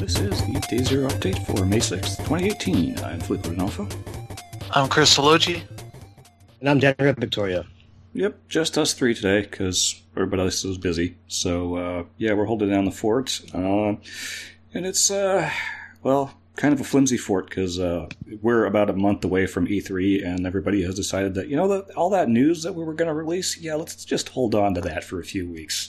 This is the Day Zero update for May 6th, 2018. I'm Felipe Rodolfo. I'm Chris Sologi. And I'm Daniel Victoria. Yep, just us three today, because everybody else is busy. So, we're holding down the fort. And it's, kind of a flimsy fort, because we're about a month away from E3, and everybody has decided that, all that news that we were going to release, let's just hold on to that for a few weeks.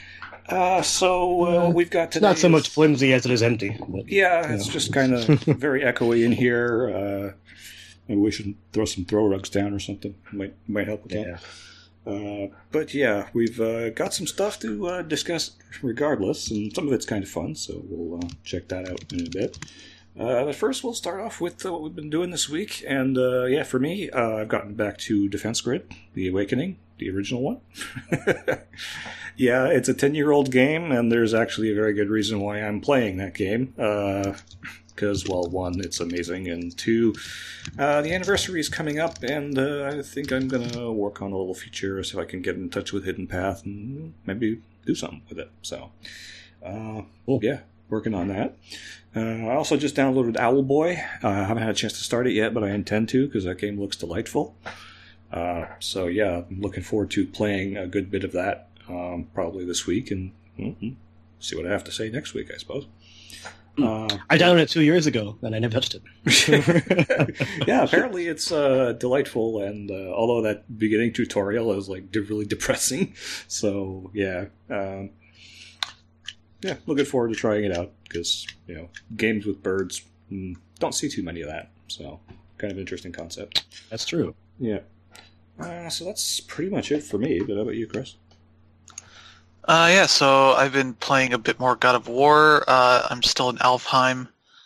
We've got today. Not so much flimsy as it is empty. But, it's just kind of very echoey in here. Maybe we should throw some throw rugs down or something. Might help with that. We've got some stuff to discuss regardless, and some of it's kind of fun, so we'll check that out in a bit. But first, we'll start off with what we've been doing this week, and for me, I've gotten back to Defense Grid, The Awakening, the original one. It's a 10-year-old game, and there's actually a very good reason why I'm playing that game. Because, one, it's amazing, and two, the anniversary is coming up, and I think I'm going to work on a little feature, see if I can get in touch with Hidden Path and maybe do something with it. So, working on that. I also just downloaded Owlboy. I haven't had a chance to start it yet, but I intend to, because that game looks delightful. I'm looking forward to playing a good bit of that probably this week, and see what I have to say next week, I suppose. I downloaded it 2 years ago, and I never touched it. Apparently it's delightful, and although that beginning tutorial is really depressing, so looking forward to trying it out, because games with birds, don't see too many of that, so kind of interesting concept. That's true. Yeah. So that's pretty much it for me, but how about you, Chris? So I've been playing a bit more God of War. I'm still in Alfheim.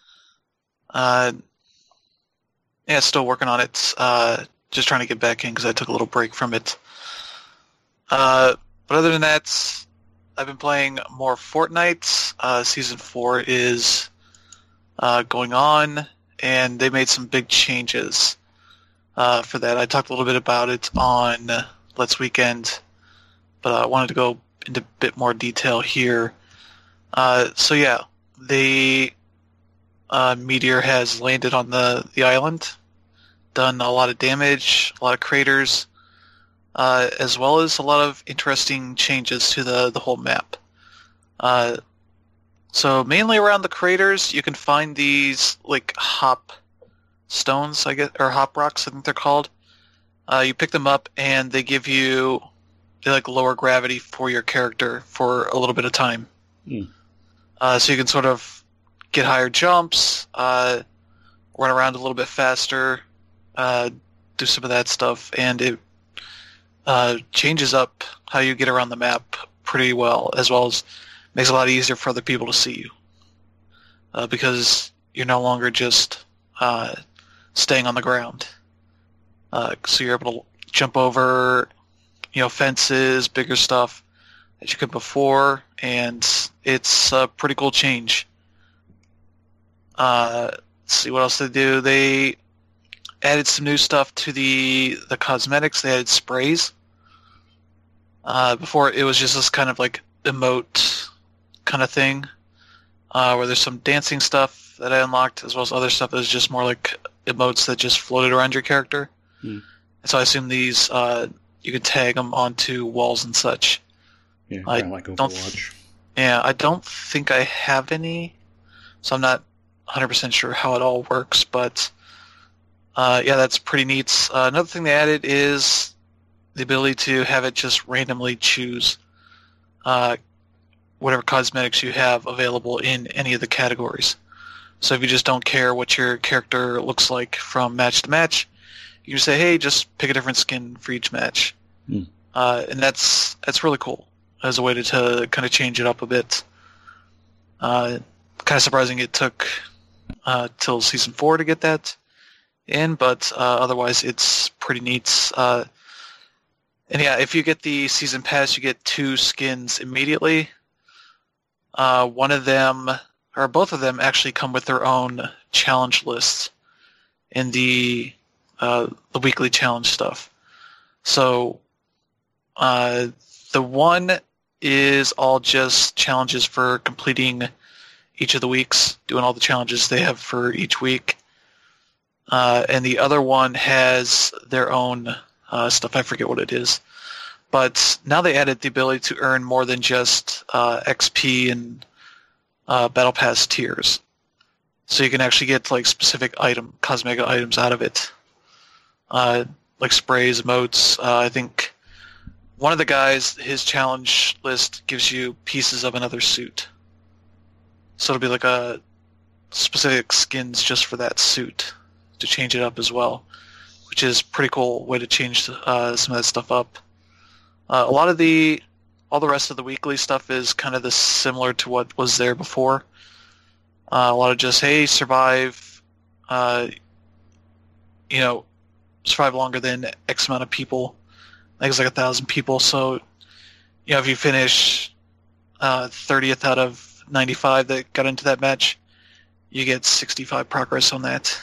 Still working on it. Just trying to get back in because I took a little break from it. But other than that, I've been playing more Fortnite. Season 4 is going on, and they made some big changes for that. I talked a little bit about it on Let's Weekend, but I wanted to go into a bit more detail here. The meteor has landed on the island, done a lot of damage, a lot of craters, as well as a lot of interesting changes to the whole map. So mainly around the craters, you can find these hop stones, I guess, or hop rocks, I think they're called. You pick them up, and they give you lower gravity for your character for a little bit of time. So you can sort of get higher jumps, run around a little bit faster, do some of that stuff, and it changes up how you get around the map pretty well as makes it a lot easier for other people to see you. Because you're no longer just staying on the ground. So you're able to jump over fences, bigger stuff that you could before, and it's a pretty cool change. Let's see what else they do. They added some new stuff to the cosmetics. They added sprays. Before it was just this kind of emote kind of thing, where there's some dancing stuff that I unlocked, as well as other stuff that was just more like emotes that just floated around your character. And so I assume these you could tag them onto walls and such. Yeah, kind of like Overwatch. I don't think I have any, so I'm not 100% sure how it all works, but that's pretty neat. Another thing they added is the ability to have it just randomly choose whatever cosmetics you have available in any of the categories. So if you just don't care what your character looks like from match to match, you can say, hey, just pick a different skin for each match. And that's really cool as a way to kind of change it up a bit. Kind of surprising it took till Season 4 to get that in, but otherwise it's pretty neat. If you get the Season Pass, you get 2 skins immediately. One of them, or both of them, actually come with their own challenge lists in the weekly challenge stuff. So the one is all just challenges for completing each of the weeks, doing all the challenges they have for each week. And the other one has their own stuff. I forget what it is. But now they added the ability to earn more than just XP and Battle Pass tiers. So you can actually get like specific cosmetic items out of it. Like sprays, emotes. I think one of the guys, his challenge list gives you pieces of another suit. So it'll be like a specific skins just for that suit to change it up as well, which is a pretty cool way to change some of that stuff up. All the rest of the weekly stuff is kind of similar to what was there before. A lot of just, hey, survive, survive longer than X amount of people. I think it's like 1,000 people. So, if you finish 30th out of 95 that got into that match, you get 65 progress on that.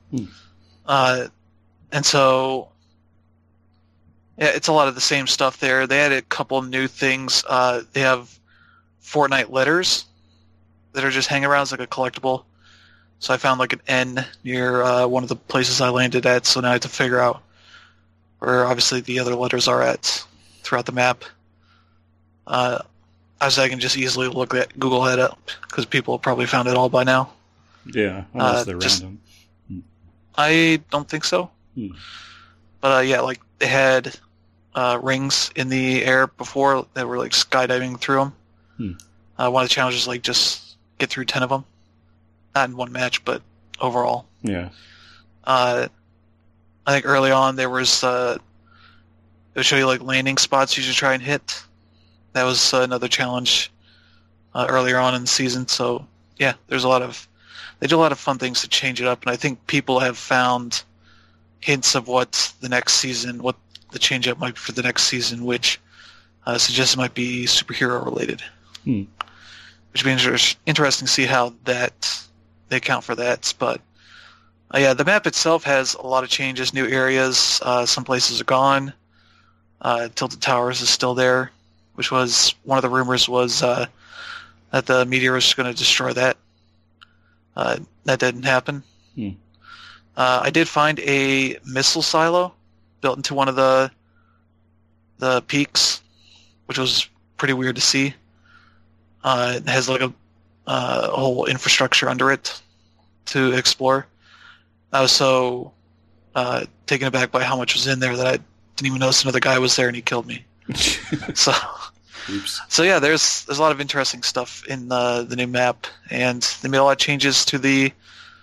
And so, yeah, it's a lot of the same stuff there. They added a couple new things. They have Fortnite letters that are just hanging around as like a collectible. So I found like an N near one of the places I landed at, so now I have to figure out where obviously the other letters are at throughout the map. I can just easily Google that up, because people have probably found it all by now. Yeah, unless they're random. I don't think so. But like they had rings in the air before that were like skydiving through them. One of the challenges like just get through 10 of them. Not in one match, but overall. Yeah. I think early on there was it would show you like landing spots you should try and hit. That was another challenge earlier on in the season. So yeah, they do a lot of fun things to change it up, and I think people have found hints of what the change up might be for the next season, which suggests it might be superhero related. Which would be interesting to see how they account for that. But the map itself has a lot of changes, new areas. Some places are gone. Tilted Towers is still there, which was one of the rumors was that the meteor was going to destroy that. That didn't happen. I did find a missile silo built into one of the peaks, which was pretty weird to see. It has like a whole infrastructure under it to explore. I was so taken aback by how much was in there that I didn't even notice another guy was there and he killed me. So, Oops. So yeah, there's a lot of interesting stuff in the new map, and they made a lot of changes to the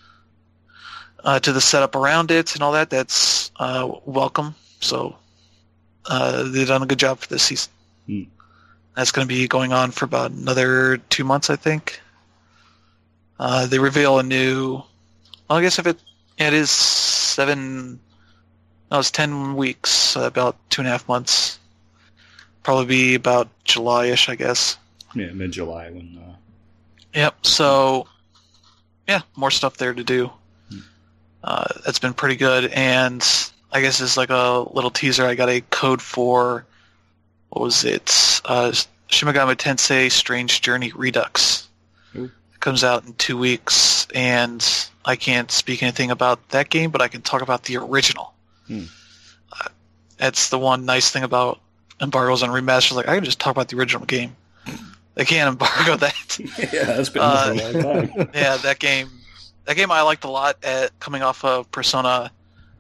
setup around it and all that. That's welcome. So they've done a good job for this season. That's going to be going on for about another 2 months, I think. They reveal a new. Well, I guess if it is 7. No, it's 10 weeks, about 2.5 months. Probably be about July-ish, I guess. Yeah, mid-July when. Yep. So, yeah, more stuff there to do. That's been pretty good, and I guess it's like a little teaser. I got a code for. What was it? Shin Megami Tensei Strange Journey Redux. Ooh. It comes out in 2 weeks, and I can't speak anything about that game, but I can talk about the original. That's the one nice thing about embargoes on remasters. Like, I can just talk about the original game. They can't embargo that. Yeah, that's been for a long time. Yeah, that game I liked a lot coming off of Persona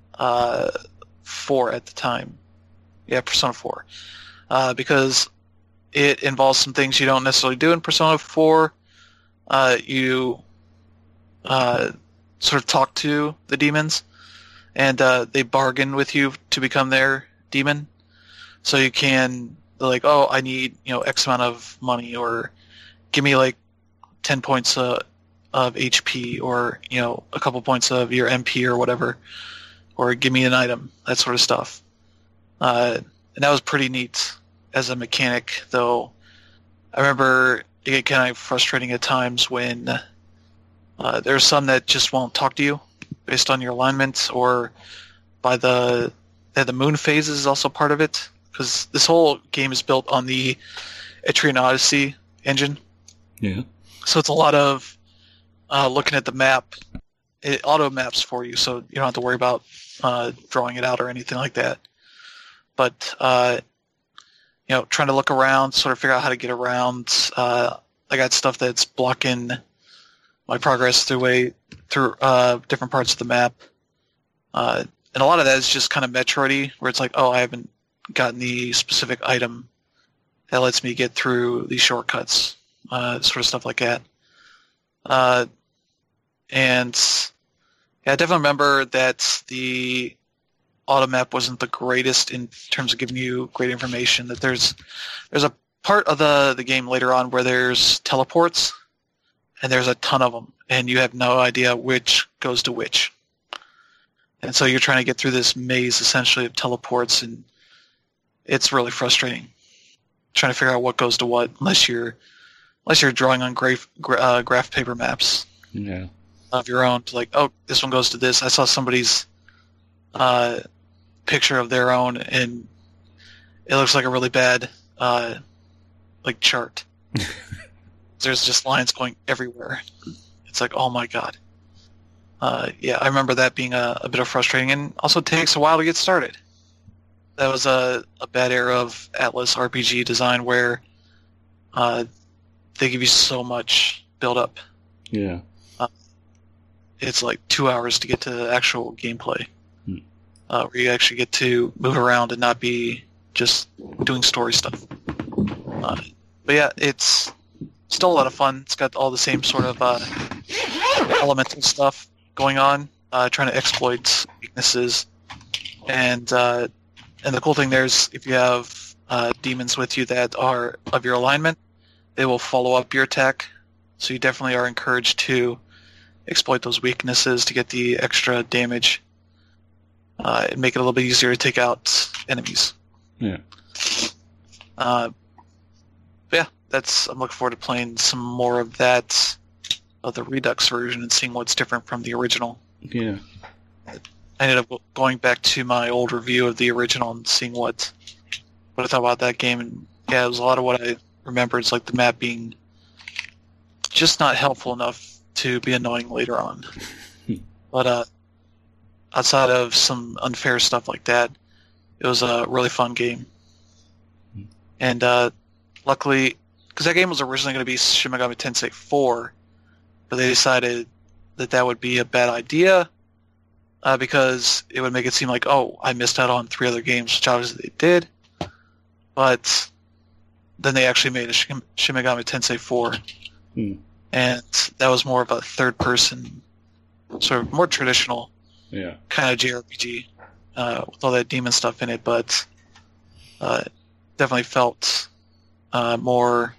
4 at the time. Yeah, Persona 4. Because it involves some things you don't necessarily do in Persona 4. You sort of talk to the demons, and they bargain with you to become their demon. So you can, like, oh, I need, X amount of money, or give me, like, 10 points of HP, or, a couple points of your MP or whatever, or give me an item, that sort of stuff. And that was pretty neat as a mechanic, though I remember it get kind of frustrating at times when there's some that just won't talk to you based on your alignment, or by the moon phases is also part of it, because this whole game is built on the Etrian Odyssey engine. Yeah. So it's a lot of looking at the map, it auto maps for you, so you don't have to worry about drawing it out or anything like that. But trying to look around, sort of figure out how to get around. I got stuff that's blocking my progress through different parts of the map. And a lot of that is just kind of Metroid-y, where it's like, oh, I haven't gotten the specific item that lets me get through these shortcuts, sort of stuff like that. And I definitely remember that the auto map wasn't the greatest in terms of giving you great information. That there's a part of the game later on where there's teleports, and there's a ton of them, and you have no idea which goes to which. And so you're trying to get through this maze essentially of teleports, and it's really frustrating trying to figure out what goes to what unless you're drawing on graph paper maps. Yeah. Of your own, to like, oh, this one goes to this. I saw somebody's picture of their own, and it looks like a really bad chart. There's just lines going everywhere. It's like, oh my god. I remember that being a bit of frustrating, and also takes a while to get started. That was a bad era of Atlas RPG design where they give you so much build-up. Yeah. It's like 2 hours to get to actual gameplay, where you actually get to move around and not be just doing story stuff. But yeah, it's still a lot of fun. It's got all the same sort of elemental stuff going on, trying to exploit weaknesses. And the cool thing there is if you have demons with you that are of your alignment, they will follow up your attack. So you definitely are encouraged to exploit those weaknesses to get the extra damage and make it a little bit easier to take out enemies. Yeah. I'm looking forward to playing some more of that, of the Redux version, and seeing what's different from the original. Yeah. I ended up going back to my old review of the original and seeing what I thought about that game, and yeah, it was a lot of what I remember. It's like the map being just not helpful enough to be annoying later on. But outside of some unfair stuff like that, it was a really fun game. And luckily, because that game was originally going to be Shin Megami Tensei 4, but they decided that would be a bad idea because it would make it seem like, oh, I missed out on 3 other games, which obviously they did. But then they actually made a Shin Megami Tensei 4. And that was more of a third-person, sort of more traditional kind of JRPG with all that demon stuff in it, but definitely felt more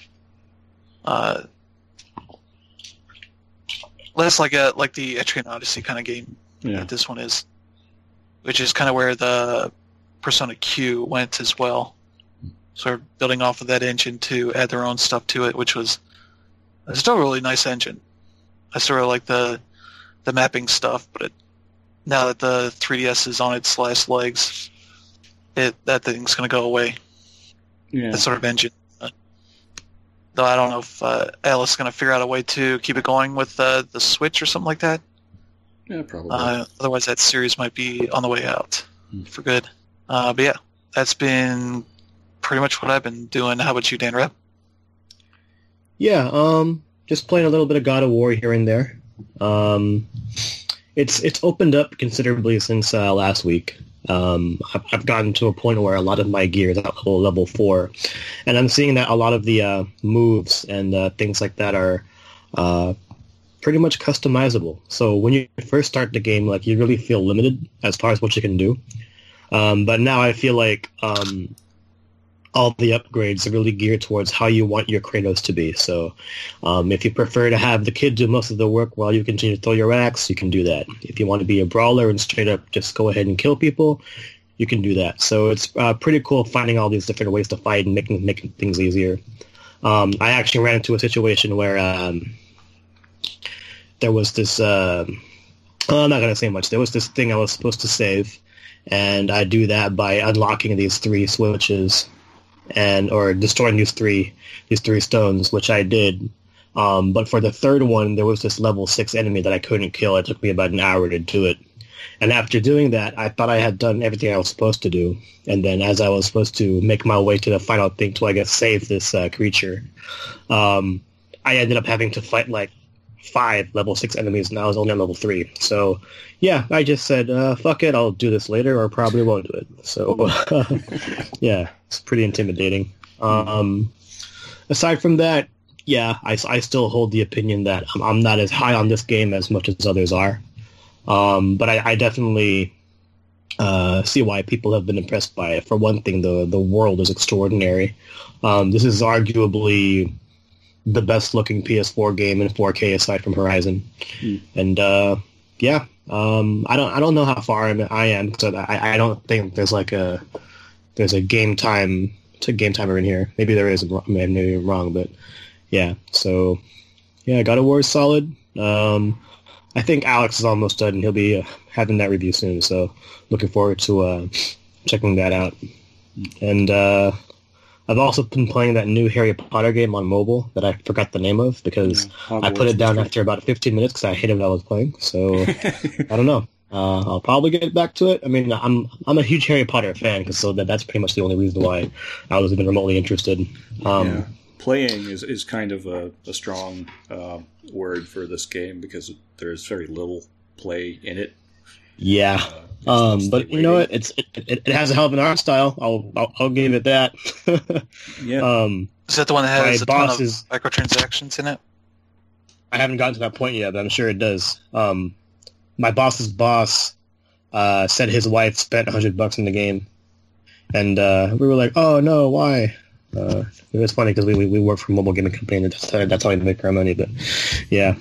less like the Etrian Odyssey kind of game that this one is, which is kind of where the Persona Q went as well, sort of building off of that engine to add their own stuff to it, which was still a really nice engine. I still really like the mapping stuff, but now that the 3DS is on its last legs, that thing's going to go away. Yeah. That sort of engine. Though I don't know if Atlas is going to figure out a way to keep it going with the Switch or something like that. Yeah, probably. Otherwise, that series might be on the way out for good. But yeah, that's been pretty much what I've been doing. How about you, Dan Rep? Yeah, just playing a little bit of God of War here and there. It's opened up considerably since last week. I've gotten to a point where a lot of my gear is at level 4, and I'm seeing that a lot of the moves and things like that are pretty much customizable. So when you first start the game, like, you really feel limited as far as what you can do. But now I feel like all the upgrades are really geared towards how you want your Kratos to be. So if you prefer to have the kid do most of the work while you continue to throw your axe, you can do that. If you want to be a brawler and straight up just go ahead and kill people, you can do that. So it's pretty cool finding all these different ways to fight and making things easier. I actually ran into a situation where there was this... I'm not going to say much. There was this thing I was supposed to save, and I do that by unlocking these 3 switches or destroying these three stones, which I did. But for the third one, there was this level 6 enemy that I couldn't kill. It took me about an hour to do it. And after doing that, I thought I had done everything I was supposed to do. And then as I was supposed to make my way to the final thing to, I guess, save this creature, I ended up having to fight like 5 level 6 enemies, and I was only on level 3. So, yeah, I just said, fuck it, I'll do this later, or probably won't do it. So, yeah, it's pretty intimidating. Aside from that, yeah, I still hold the opinion that I'm not as high on this game as much as others are. But I definitely see why people have been impressed by it. For one thing, the world is extraordinary. This is arguably the best-looking PS4 game in 4K aside from Horizon. And yeah, I don't know how far I am, because I don't think there's a game timer in here. Maybe there is. Maybe I'm wrong, but yeah. So yeah, God of War is solid. I think Alex is almost done, and he'll be having that review soon, so looking forward to checking that out. And I've also been playing that new Harry Potter game on mobile that I forgot the name of, because I put it down after about 15 minutes because I hated what I was playing, so I don't know. I'll probably get back to it. I mean, I'm a huge Harry Potter fan, so that's pretty much the only reason why I was even remotely interested. Yeah. Playing is kind of a strong word for this game, because there's very little play in it. Yeah, but you know what? It has a hell of an art style. I'll give it that. Yeah. Is that the one that has a ton of bosses- microtransactions in it? I haven't gotten to that point yet, but I'm sure it does. My boss's boss said his wife spent $100 in the game, and we were like, "Oh no, why?" It was funny because we work for a mobile gaming company, and that's how we make our money. But yeah,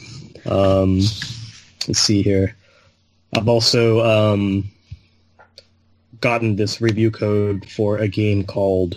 let's see here. I've also gotten this review code for a game called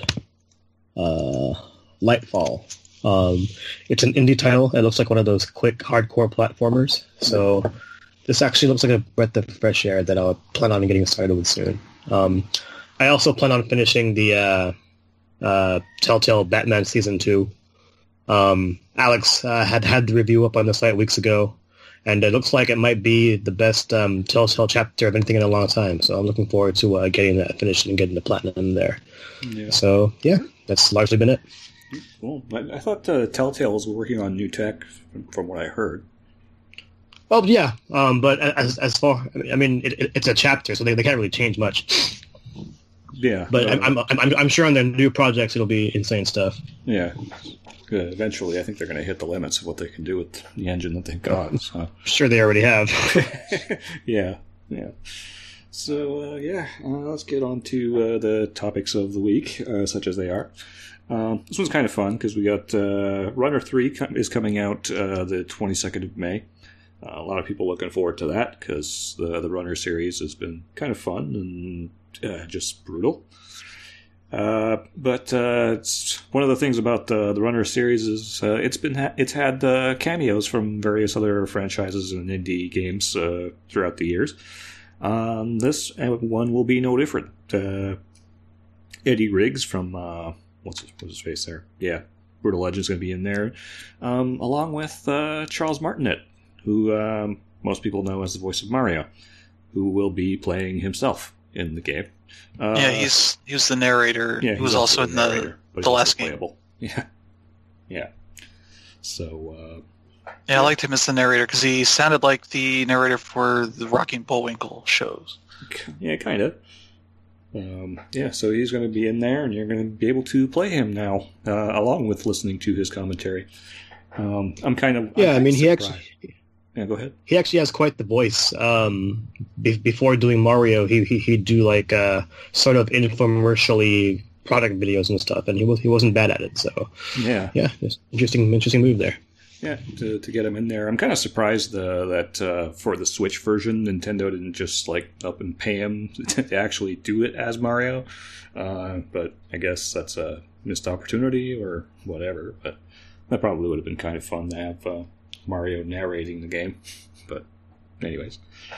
Lightfall. It's an indie title. It looks like one of those quick, hardcore platformers. So this actually looks like a breath of fresh air that I'll plan on getting started with soon. I also plan on finishing the Telltale Batman Season 2. Alex had the review up on the site weeks ago, and it looks like it might be the best Telltale chapter of anything in a long time. So I'm looking forward to getting that finished and getting the platinum there. Yeah. So, yeah, that's largely been it. Well, I thought Telltale was working on new tech, from what I heard. Well, yeah, but as far, I mean, it's a chapter, so they can't really change much. Yeah, but I'm sure on their new projects it'll be insane stuff. Yeah, good. Eventually, I think they're going to hit the limits of what they can do with the engine that they've got. So. Sure, they already have. Yeah. So let's get on to the topics of the week, such as they are. This one's kind of fun because we got Runner 3 is coming out the 22nd of May. A lot of people looking forward to that because the Runner series has been kind of fun and just brutal. But it's one of the things about the Runner series is it's had cameos from various other franchises and indie games throughout the years. This one will be no different. Eddie Riggs from what's his face there? Yeah, Brutal Legend's going to be in there, along with Charles Martinet, who most people know as the voice of Mario, who will be playing himself in the game. He was the narrator. Yeah, he was also in the last game. Yeah. So. I liked him as the narrator because he sounded like the narrator for the Rocky and Bullwinkle shows. Yeah, kind of. So he's going to be in there, and you're going to be able to play him now, along with listening to his commentary. I'm kind of he actually. Yeah, go ahead. He actually has quite the voice. Before doing Mario, he'd do like sort of infomercially product videos and stuff, and he wasn't bad at it. So yeah, just interesting move there. Yeah, to get him in there. I'm kind of surprised that for the Switch version, Nintendo didn't just up and pay him to actually do it as Mario. But I guess that's a missed opportunity or whatever. But that probably would have been kind of fun to have Mario narrating the game. But anyways.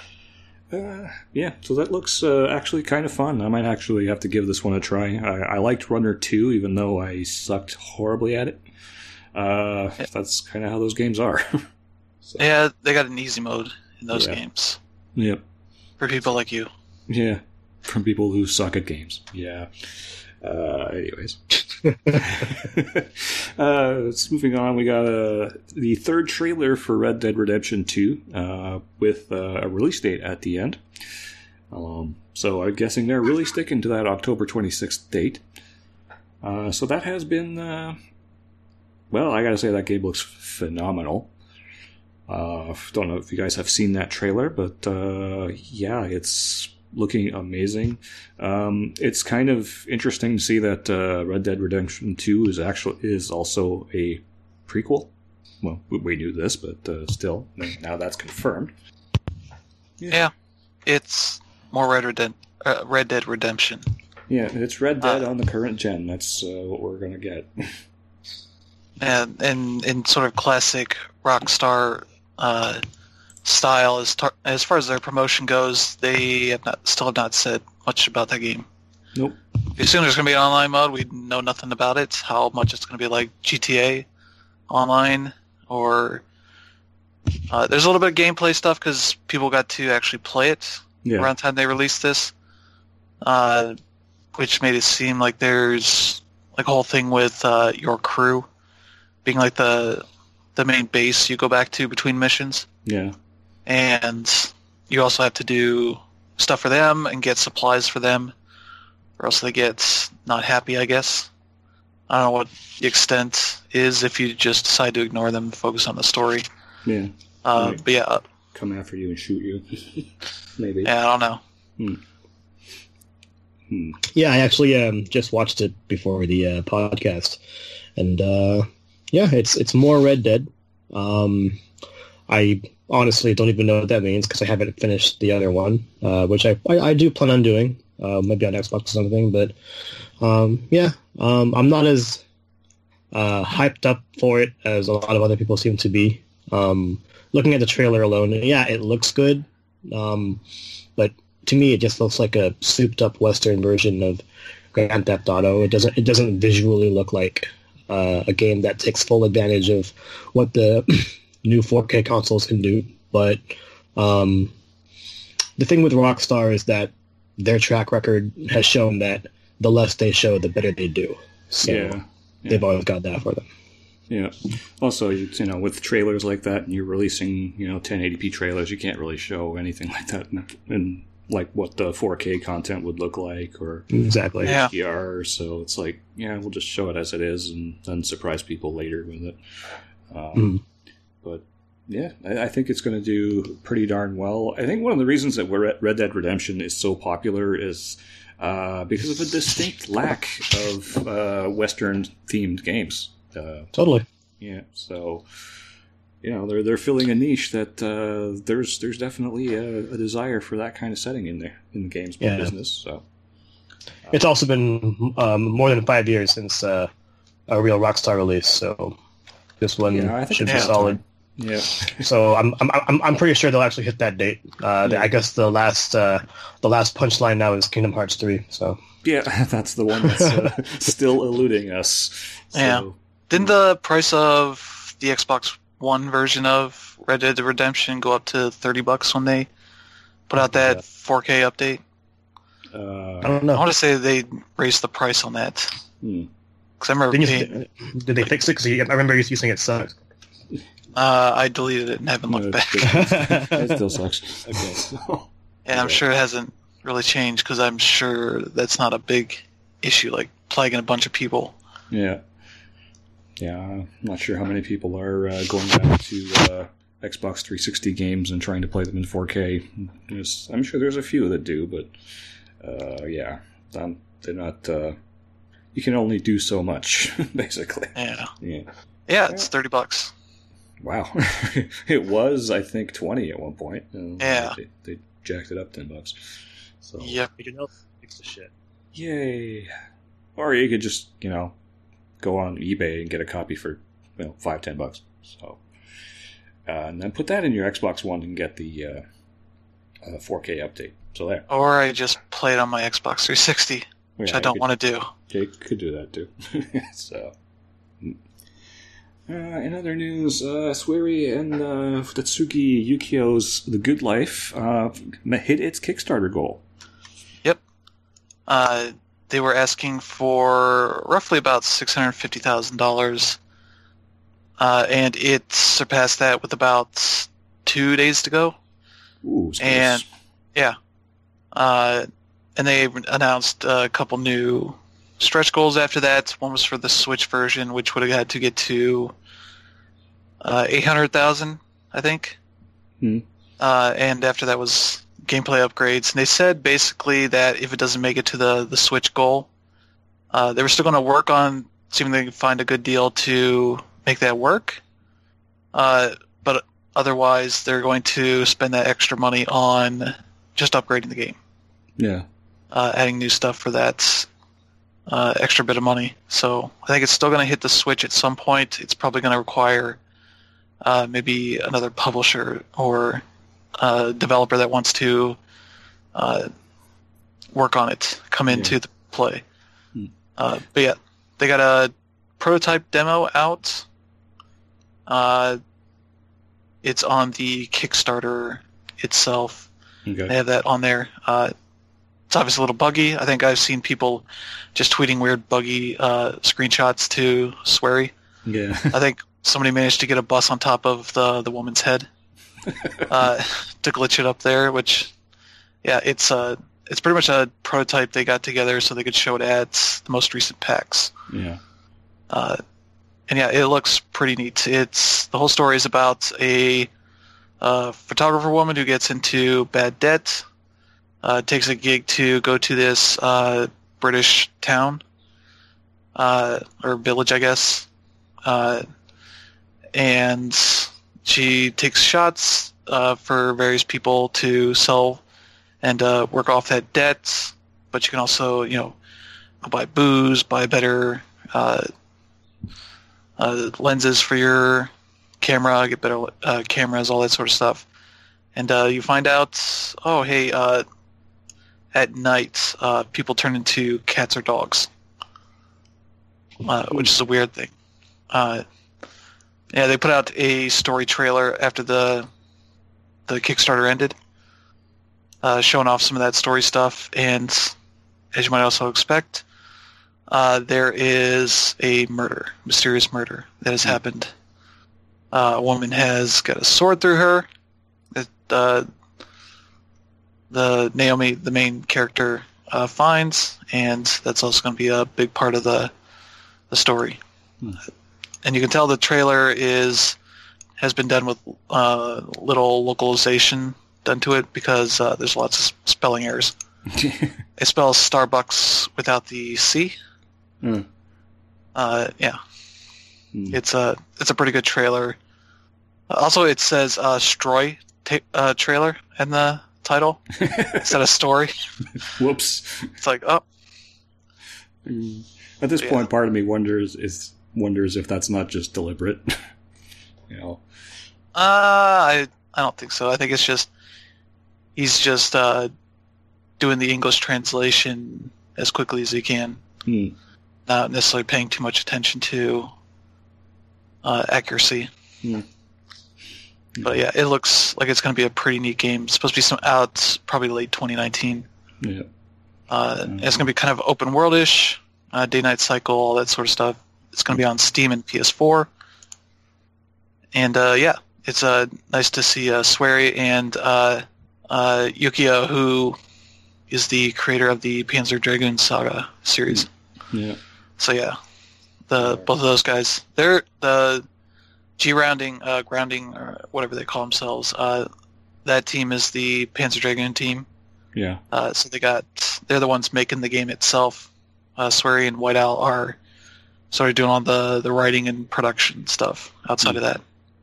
So that looks actually kind of fun. I might actually have to give this one a try. I liked Runner 2, even though I sucked horribly at it. That's kind of how those games are. So, Yeah, they got an easy mode in those Yeah. games yep. for people like you. Yeah. From people who suck at games. Yeah. Anyways. Let's moving on. We got the third trailer for Red Dead Redemption 2 with a release date at the end. So I'm guessing they're really sticking to that October 26th date. So that has been, well, I gotta say that game looks phenomenal. Don't know if you guys have seen that trailer, but yeah, it's looking amazing. It's kind of interesting to see that Red Dead Redemption 2 is also a prequel. Well, we knew this, but still, now that's confirmed. Yeah, it's more Red Dead Redemption. Yeah, it's Red Dead on the current gen. That's what we're gonna get. And in sort of classic Rockstar style, as far as their promotion goes, they still have not said much about that game. Nope. We assume there's going to be an online mode. We know nothing about it. How much it's going to be like GTA Online, or there's a little bit of gameplay stuff because people got to actually play it around the time they released this, which made it seem like there's like a whole thing with your crew being like the main base you go back to between missions. Yeah. And you also have to do stuff for them and get supplies for them, or else they get not happy, I guess. I don't know what the extent is if you just decide to ignore them and focus on the story. Yeah. But yeah. Come after you and shoot you. Maybe. Yeah, I don't know. Yeah, I actually just watched it before the podcast, and yeah, it's more Red Dead. I honestly don't even know what that means because I haven't finished the other one, which I do plan on doing, maybe on Xbox or something. But yeah, I'm not as hyped up for it as a lot of other people seem to be. Looking at the trailer alone, yeah, it looks good, but to me, it just looks like a souped-up Western version of Grand Theft Auto. It doesn't visually look like a game that takes full advantage of what the new 4K consoles can do. But the thing with Rockstar is that their track record has shown that the less they show, the better they do. So they've always got that for them. Yeah. Also, you know, with trailers like that, and you're releasing, 1080p trailers, you can't really show anything like that in like what the 4K content would look like, or exactly HDR. So it's like, we'll just show it as it is, and then surprise people later with it. But yeah, I think it's going to do pretty darn well. I think one of the reasons that Red Dead Redemption is so popular is because of a distinct lack of Western-themed games. Totally. Yeah. So, they're filling a niche that there's definitely a desire for that kind of setting in there in the games business. So, it's also been more than 5 years since a real Rockstar release. So, this one should be solid. Yeah. So I'm pretty sure they'll actually hit that date. I guess the last punchline now is Kingdom Hearts 3. So yeah, that's the one that's still eluding us. So. Yeah. Didn't the price of the Xbox One version of Red Dead Redemption go up to $30 when they put out that 4K update? I don't know. I want to say they raised the price on that. Because I remember did they fix it? Because I remember you saying it sucked. I deleted it and haven't looked back. It still sucks. Okay. And I'm sure it hasn't really changed because I'm sure that's not a big issue, like plaguing a bunch of people. Yeah. Yeah, I'm not sure how many people are going back to Xbox 360 games and trying to play them in 4K. I'm sure there's a few that do, but they're not. You can only do so much, basically. Yeah. Yeah, it's $30. Wow. It was, I think, 20 at one point. Yeah. They jacked it up $10. So. Yep. You can help fix the shit. Yay. Or you could just, go on eBay and get a copy for, $5-10. So, and then put that in your Xbox One and get the 4K update. So there. Or I just play it on my Xbox 360, which I don't want to do. Jake could do that too. So, In other news, Sueri and Tatsuki Yukio's The Good Life hit its Kickstarter goal. Yep. They were asking for roughly about $650,000, and it surpassed that with about 2 days to go. Ooh, and yeah, and they announced a couple new stretch goals after that. One was for the Switch version, which would have had to get to 800,000, I think. And after that was gameplay upgrades. And they said basically that if it doesn't make it to the Switch goal, they were still going to work on seeing if they could find a good deal to make that work. But otherwise, they're going to spend that extra money on just upgrading the game. Yeah. Adding new stuff for that extra bit of money. So I think it's still going to hit the Switch at some point. It's probably going to require maybe another publisher or developer that wants to work on it come into the play. But yeah, they got a prototype demo out. It's on the Kickstarter itself. Okay. They have that on there. It's obviously a little buggy. I think I've seen people just tweeting weird buggy screenshots to Swery. Yeah. I think somebody managed to get a bus on top of the woman's head to glitch it up there, which, yeah, it's pretty much a prototype they got together so they could show it at the most recent PAX. Yeah. And yeah, it looks pretty neat. The whole story is about a photographer woman who gets into bad debt, takes a gig to go to this British town, or village, I guess, and she takes shots for various people to sell and work off that debt, but you can also, go buy booze, buy better lenses for your camera, get better cameras, all that sort of stuff. And you find out, at night, people turn into cats or dogs, which is a weird thing. They put out a story trailer after the Kickstarter ended, showing off some of that story stuff. And as you might also expect, there is a mysterious murder that has happened. A woman has got a sword through her. The Naomi, the main character, finds, and that's also going to be a big part of the story. And you can tell the trailer has been done with little localization done to it because there's lots of spelling errors. It spells Starbucks without the C. It's a pretty good trailer. Also, it says Stroy trailer in the title instead of story. Whoops. It's like, oh. At this point, part of me wonders if that's not just deliberate. I don't think so. I think it's just he's just doing the English translation as quickly as he can, not necessarily paying too much attention to accuracy. But yeah, it looks like it's going to be a pretty neat game. It's supposed to be out probably late 2019. Yeah. It's going to be kind of open world-ish, day-night cycle, all that sort of stuff. It's going to be on Steam and PS4. And it's nice to see Swery and Yukio, who is the creator of the Panzer Dragoon Saga series. Yeah. So yeah, both of those guys, they're the grounding, or whatever they call themselves. That team is the Panzer Dragoon team. Yeah. So they're the ones making the game itself. Swery and White Owl are sort of doing all the writing and production stuff outside of that.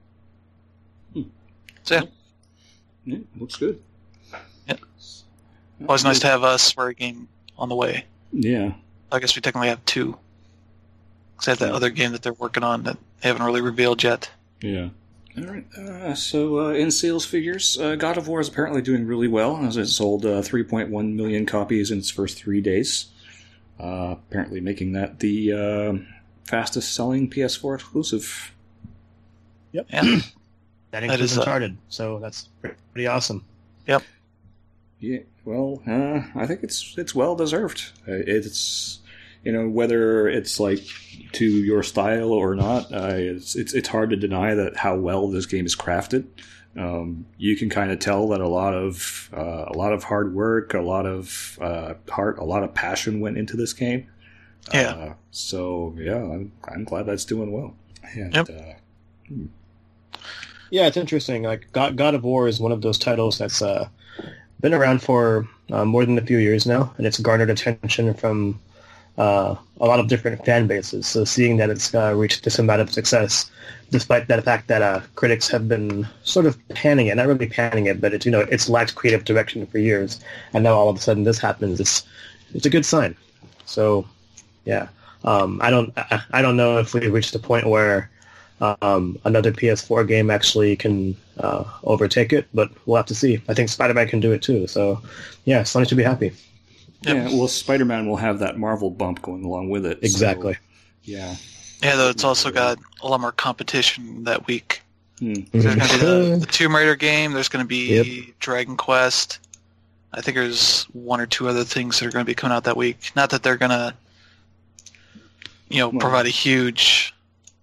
So yeah, looks good. Yeah. Always nice to have a Swery game on the way. Yeah. I guess we technically have two. Because they have that other game that they're working on that they haven't really revealed yet. Yeah. All right. So in sales figures, God of War is apparently doing really well, as it sold 3.1 million copies in its first 3 days. Apparently making that the fastest selling PS4 exclusive Yep. Yeah. That includes is, Uncharted, so that's pretty awesome. Yep. Yeah, well, I think it's well deserved. It's whether it's like to your style or not. It's hard to deny that how well this game is crafted. You can kind of tell that a lot of hard work, a lot of heart, a lot of passion went into this game. Yeah. So yeah, I'm glad that's doing well. And, Yep. Yeah, it's interesting. Like God of War is one of those titles that's been around for more than a few years now, and it's garnered attention from a lot of different fan bases. So seeing that it's reached this amount of success, despite that fact that critics have been sort of panning it, not really panning it, but it's lacked creative direction for years, and now all of a sudden this happens. It's a good sign. So yeah, I don't know if we reached the point where another PS4 game actually can overtake it, but we'll have to see. I think Spider-Man can do it too, so yeah, Sony should be happy. Yep. Yeah, well, Spider-Man will have that Marvel bump going along with it. Exactly. So, yeah. Yeah, though it's also got a lot more competition that week. Hmm. There's going to be the Tomb Raider game. There's going to be Yep. Dragon Quest. I think there's one or two other things that are going to be coming out that week. Not that they're going to, provide a huge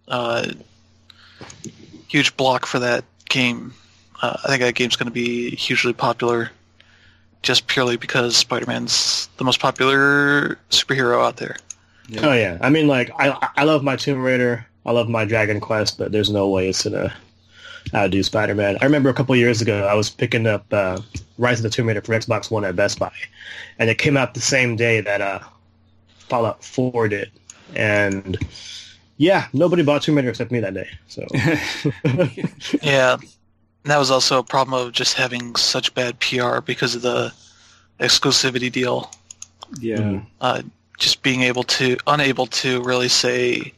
block for that game. I think that game's going to be hugely popular, just purely because Spider-Man's the most popular superhero out there. Yeah. Oh yeah, I mean, like I love my Tomb Raider, I love my Dragon Quest, but there's no way it's gonna outdo Spider-Man. I remember a couple years ago I was picking up Rise of the Tomb Raider for Xbox One at Best Buy, and it came out the same day that Fallout 4 did, and yeah, nobody bought Tomb Raider except me that day. So Yeah, and that was also a problem of just having such bad PR because of the exclusivity deal. Yeah. Just being unable to really say,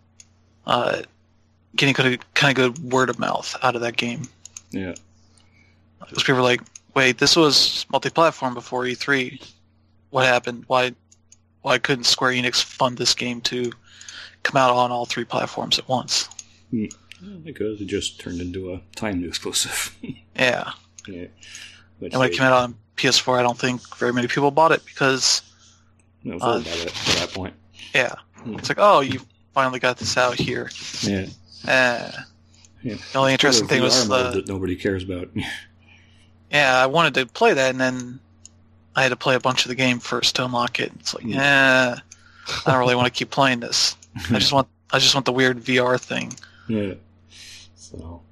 getting kind of good word of mouth out of that game. Yeah. Because people were like, wait, this was multi-platform before E3. What happened? Why couldn't Square Enix fund this game to come out on all three platforms at once? Because it just turned into a timed exclusive. Yeah. Yeah. And when it came out on PS4, I don't think very many people bought it because, It was all about it at that point. yeah, it's like, oh, you finally got this out here. Yeah. Yeah. Yeah. The only interesting thing was VR mode that nobody cares about. yeah, I wanted to play that, and then I had to play a bunch of the game first to unlock it. It's like, I don't really want to keep playing this. I just want the weird VR thing. Yeah. So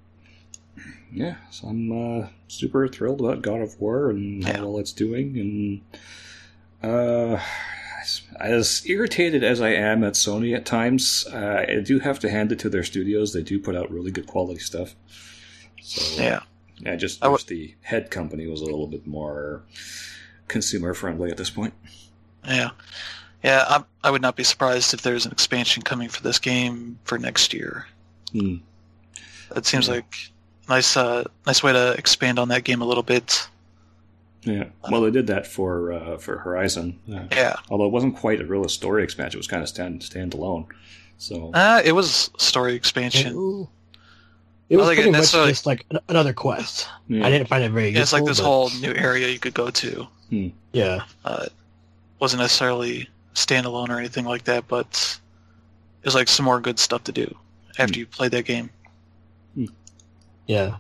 I'm super thrilled about God of War and how well it's doing, and as irritated as I am at Sony at times, I do have to hand it to their studios. They do put out really good quality stuff. So Yeah. I just wish the head company was a little bit more consumer friendly at this point. Yeah. Yeah, I would not be surprised if there's an expansion coming for this game for next year. That seems like a nice way to expand on that game a little bit. Yeah, well, they did that for Horizon. Yeah. Although it wasn't quite a real story expansion; it was kind of standalone. So It was story expansion. It was like pretty it much necessarily- just like another quest. Yeah. I didn't find it very useful. Yeah, it's like this but- whole new area you could go to. Yeah. Wasn't necessarily standalone or anything like that, but it was like some more good stuff to do after you played that game. Yeah.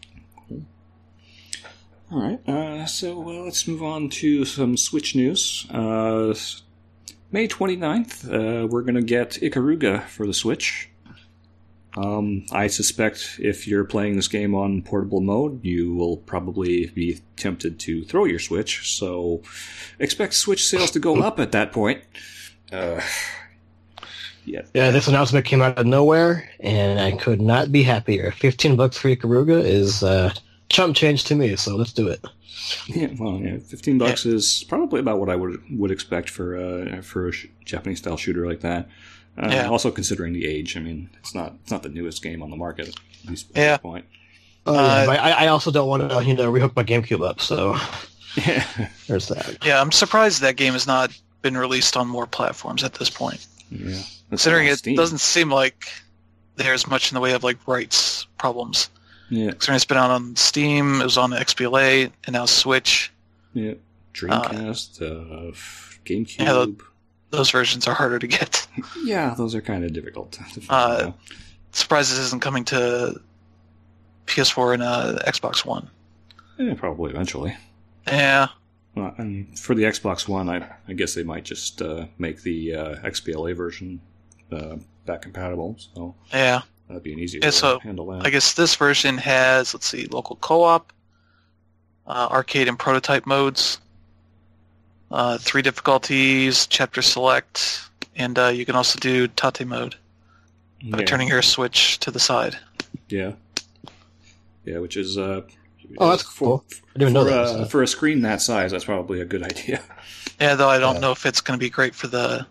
All right, so let's move on to some Switch news. May 29th, we're going to get Ikaruga for the Switch. I suspect if you're playing this game on portable mode, you will probably be tempted to throw your Switch, so expect Switch sales to go up at that point. Yeah, this announcement came out of nowhere, and I could not be happier. $15 for Ikaruga is chump change to me, so let's do it. Yeah, well, yeah, $15 is probably about what I would expect for a Japanese style shooter like that. Also considering the age, I mean, it's not the newest game on the market at least at this point. But I also don't want to rehook my GameCube up, so there's that. Yeah, I'm surprised that game has not been released on more platforms at this point. Yeah, Considering it Steam. doesn't seem like there's much in the way of like rights problems. Yeah. Considering it's been out on Steam, it was on XBLA, and now Switch. Yeah. Dreamcast, GameCube. Yeah, those versions are harder to get. Yeah, those are kind of difficult to find. Surprised this isn't coming to PS4 and Xbox One. Yeah, probably eventually. Yeah. Well, and for the Xbox One, I guess they might just make the XBLA version back compatible. So Yeah. that'd be an easier way So to handle that. I guess this version has, let's see, local co-op, arcade and prototype modes, 3 difficulties, chapter select, and you can also do Tate mode by turning your Switch to the side. Yeah. Yeah, which is that's cool. I didn't know that. For a screen that size, that's probably a good idea. Yeah, though I don't know if it's going to be great for the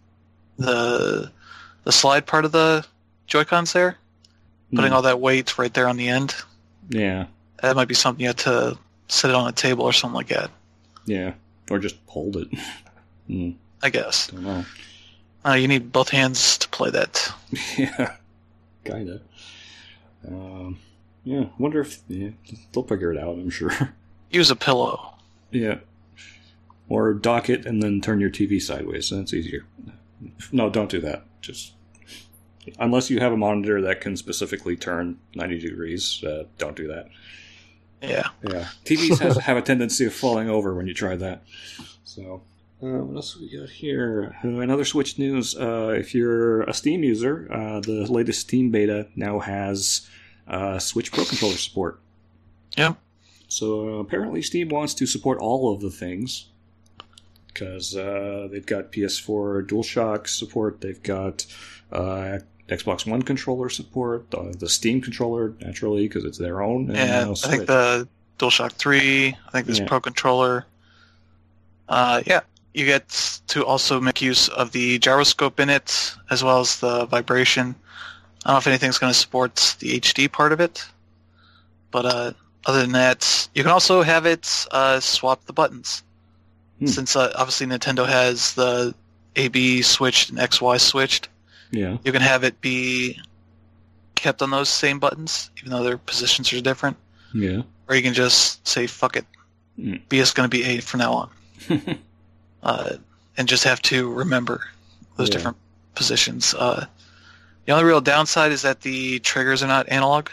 slide part of the Joy-Cons there. Putting all that weight right there on the end. Yeah. That might be something you have to set it on a table or something like that. Yeah. Or just hold it. I guess. Don't know. You need both hands to play that. Yeah. Kinda. Yeah. I wonder if they'll figure it out, I'm sure. Use a pillow. Yeah. Or dock it and then turn your TV sideways. That's easier. No, don't do that. Just unless you have a monitor that can specifically turn 90 degrees, don't do that. Yeah. Yeah. TVs have a tendency of falling over when you try that. So, what else we got here? Another Switch news. If you're a Steam user, the latest Steam beta now has Switch Pro Controller support. Yep. So apparently Steam wants to support all of the things because they've got PS4 DualShock support, they've got Xbox One controller support, the Steam controller, naturally, because it's their own. And I think the DualShock 3, I think this Pro Controller. You get to also make use of the gyroscope in it, as well as the vibration. I don't know if anything's going to support the HD part of it, but other than that, you can also have it swap the buttons. Since obviously Nintendo has the AB switched and XY switched, you can have it be kept on those same buttons, even though their positions are different. Yeah. Or you can just say, fuck it, B is going to be A from now on. And just have to remember those different positions. The only real downside is that the triggers are not analog.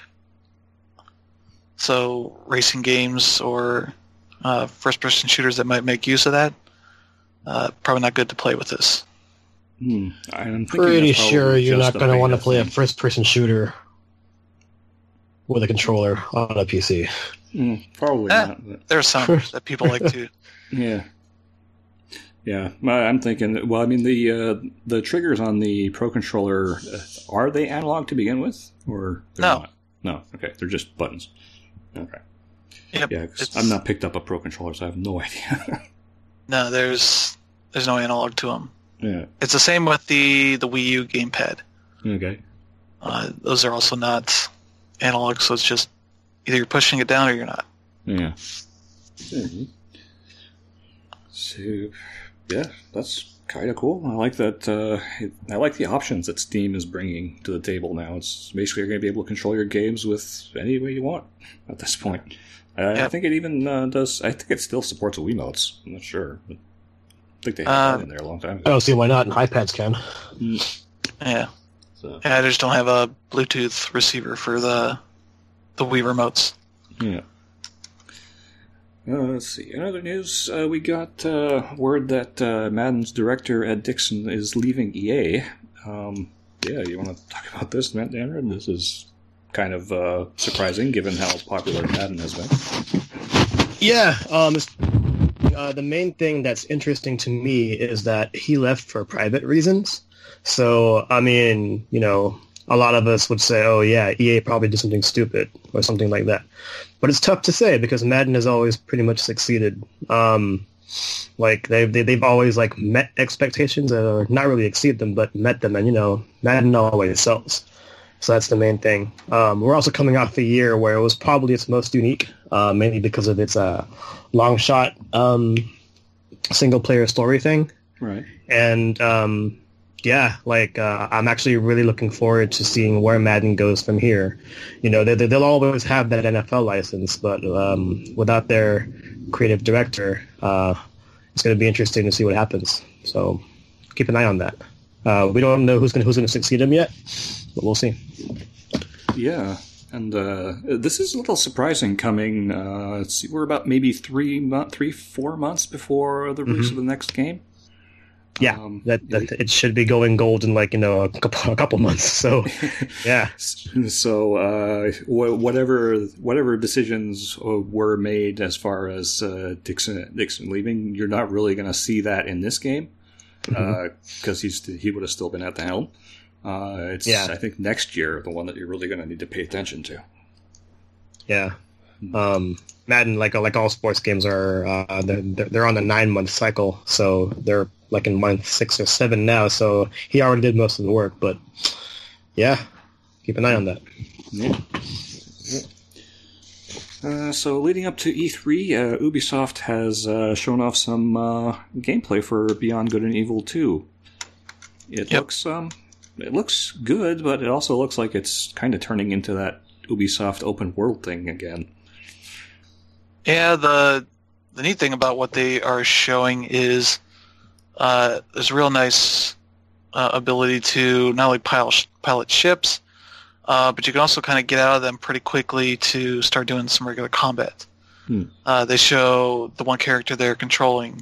So racing games or first-person shooters that might make use of that, probably not good to play with this. I'm pretty sure you're not going to want to play a first-person shooter with a controller on a PC. Probably not. But... There are some that people like to. Yeah. Yeah, I'm thinking. Well, I mean, the triggers on the Pro Controller, are they analog to begin with, or no? Not? No. Okay, they're just buttons. Okay. Yep, yeah, I've not picked up a Pro Controller, so I have no idea. No, there's no analog to them. Yeah, it's the same with the Wii U gamepad. Okay. Those are also not analog, so it's just either you're pushing it down or you're not. Yeah. Mm-hmm. So, yeah, that's kind of cool. I like that. I like the options that Steam is bringing to the table now. It's basically you're going to be able to control your games with any way you want at this point. I think it even does. I think it still supports Wiimotes. I'm not sure. But I think they had that in there a long time ago. I don't see why not. iPads can. Yeah. So. Yeah, I just don't have a Bluetooth receiver for the Wii remotes. Yeah. Let's see. In other news, we got word that Madden's director, Ed Dixon, is leaving EA. Yeah, you want to talk about this, Matt Danner? This is kind of surprising, given how popular Madden has been. Yeah. The main thing that's interesting to me is that he left for private reasons. So, I mean, a lot of us would say, oh, yeah, EA probably did something stupid or something like that. But it's tough to say because Madden has always pretty much succeeded. They've always met expectations or not really exceed them, but met them. And, Madden always sells. So that's the main thing. We're also coming off a year where it was probably its most unique, mainly because of its long shot single player story thing. Right. And Yeah, like I'm actually really looking forward to seeing where Madden goes from here. You know, they'll always have that NFL license, but without their creative director, it's going to be interesting to see what happens. So keep an eye on that. We don't know who's going to succeed him yet, but we'll see. Yeah, and this is a little surprising coming. Let's see, we're about maybe 4 months before the release of the next game. Yeah, that it should be going gold in like a couple months. So, yeah. So whatever decisions were made as far as Dixon leaving, you're not really going to see that in this game because he would have still been at the helm. I think next year the one that you're really going to need to pay attention to. Yeah. Madden, like all sports games, are they're on a 9-month cycle, so they're like in month 6 or 7 now. So he already did most of the work, but yeah, keep an eye on that. Yeah. So leading up to E3, Ubisoft has shown off some gameplay for Beyond Good and Evil 2. It looks good, but it also looks like it's kind of turning into that Ubisoft open world thing again. Yeah, the neat thing about what they are showing is there's a real nice ability to not only pilot ships, but you can also kind of get out of them pretty quickly to start doing some regular combat. They show the one character they're controlling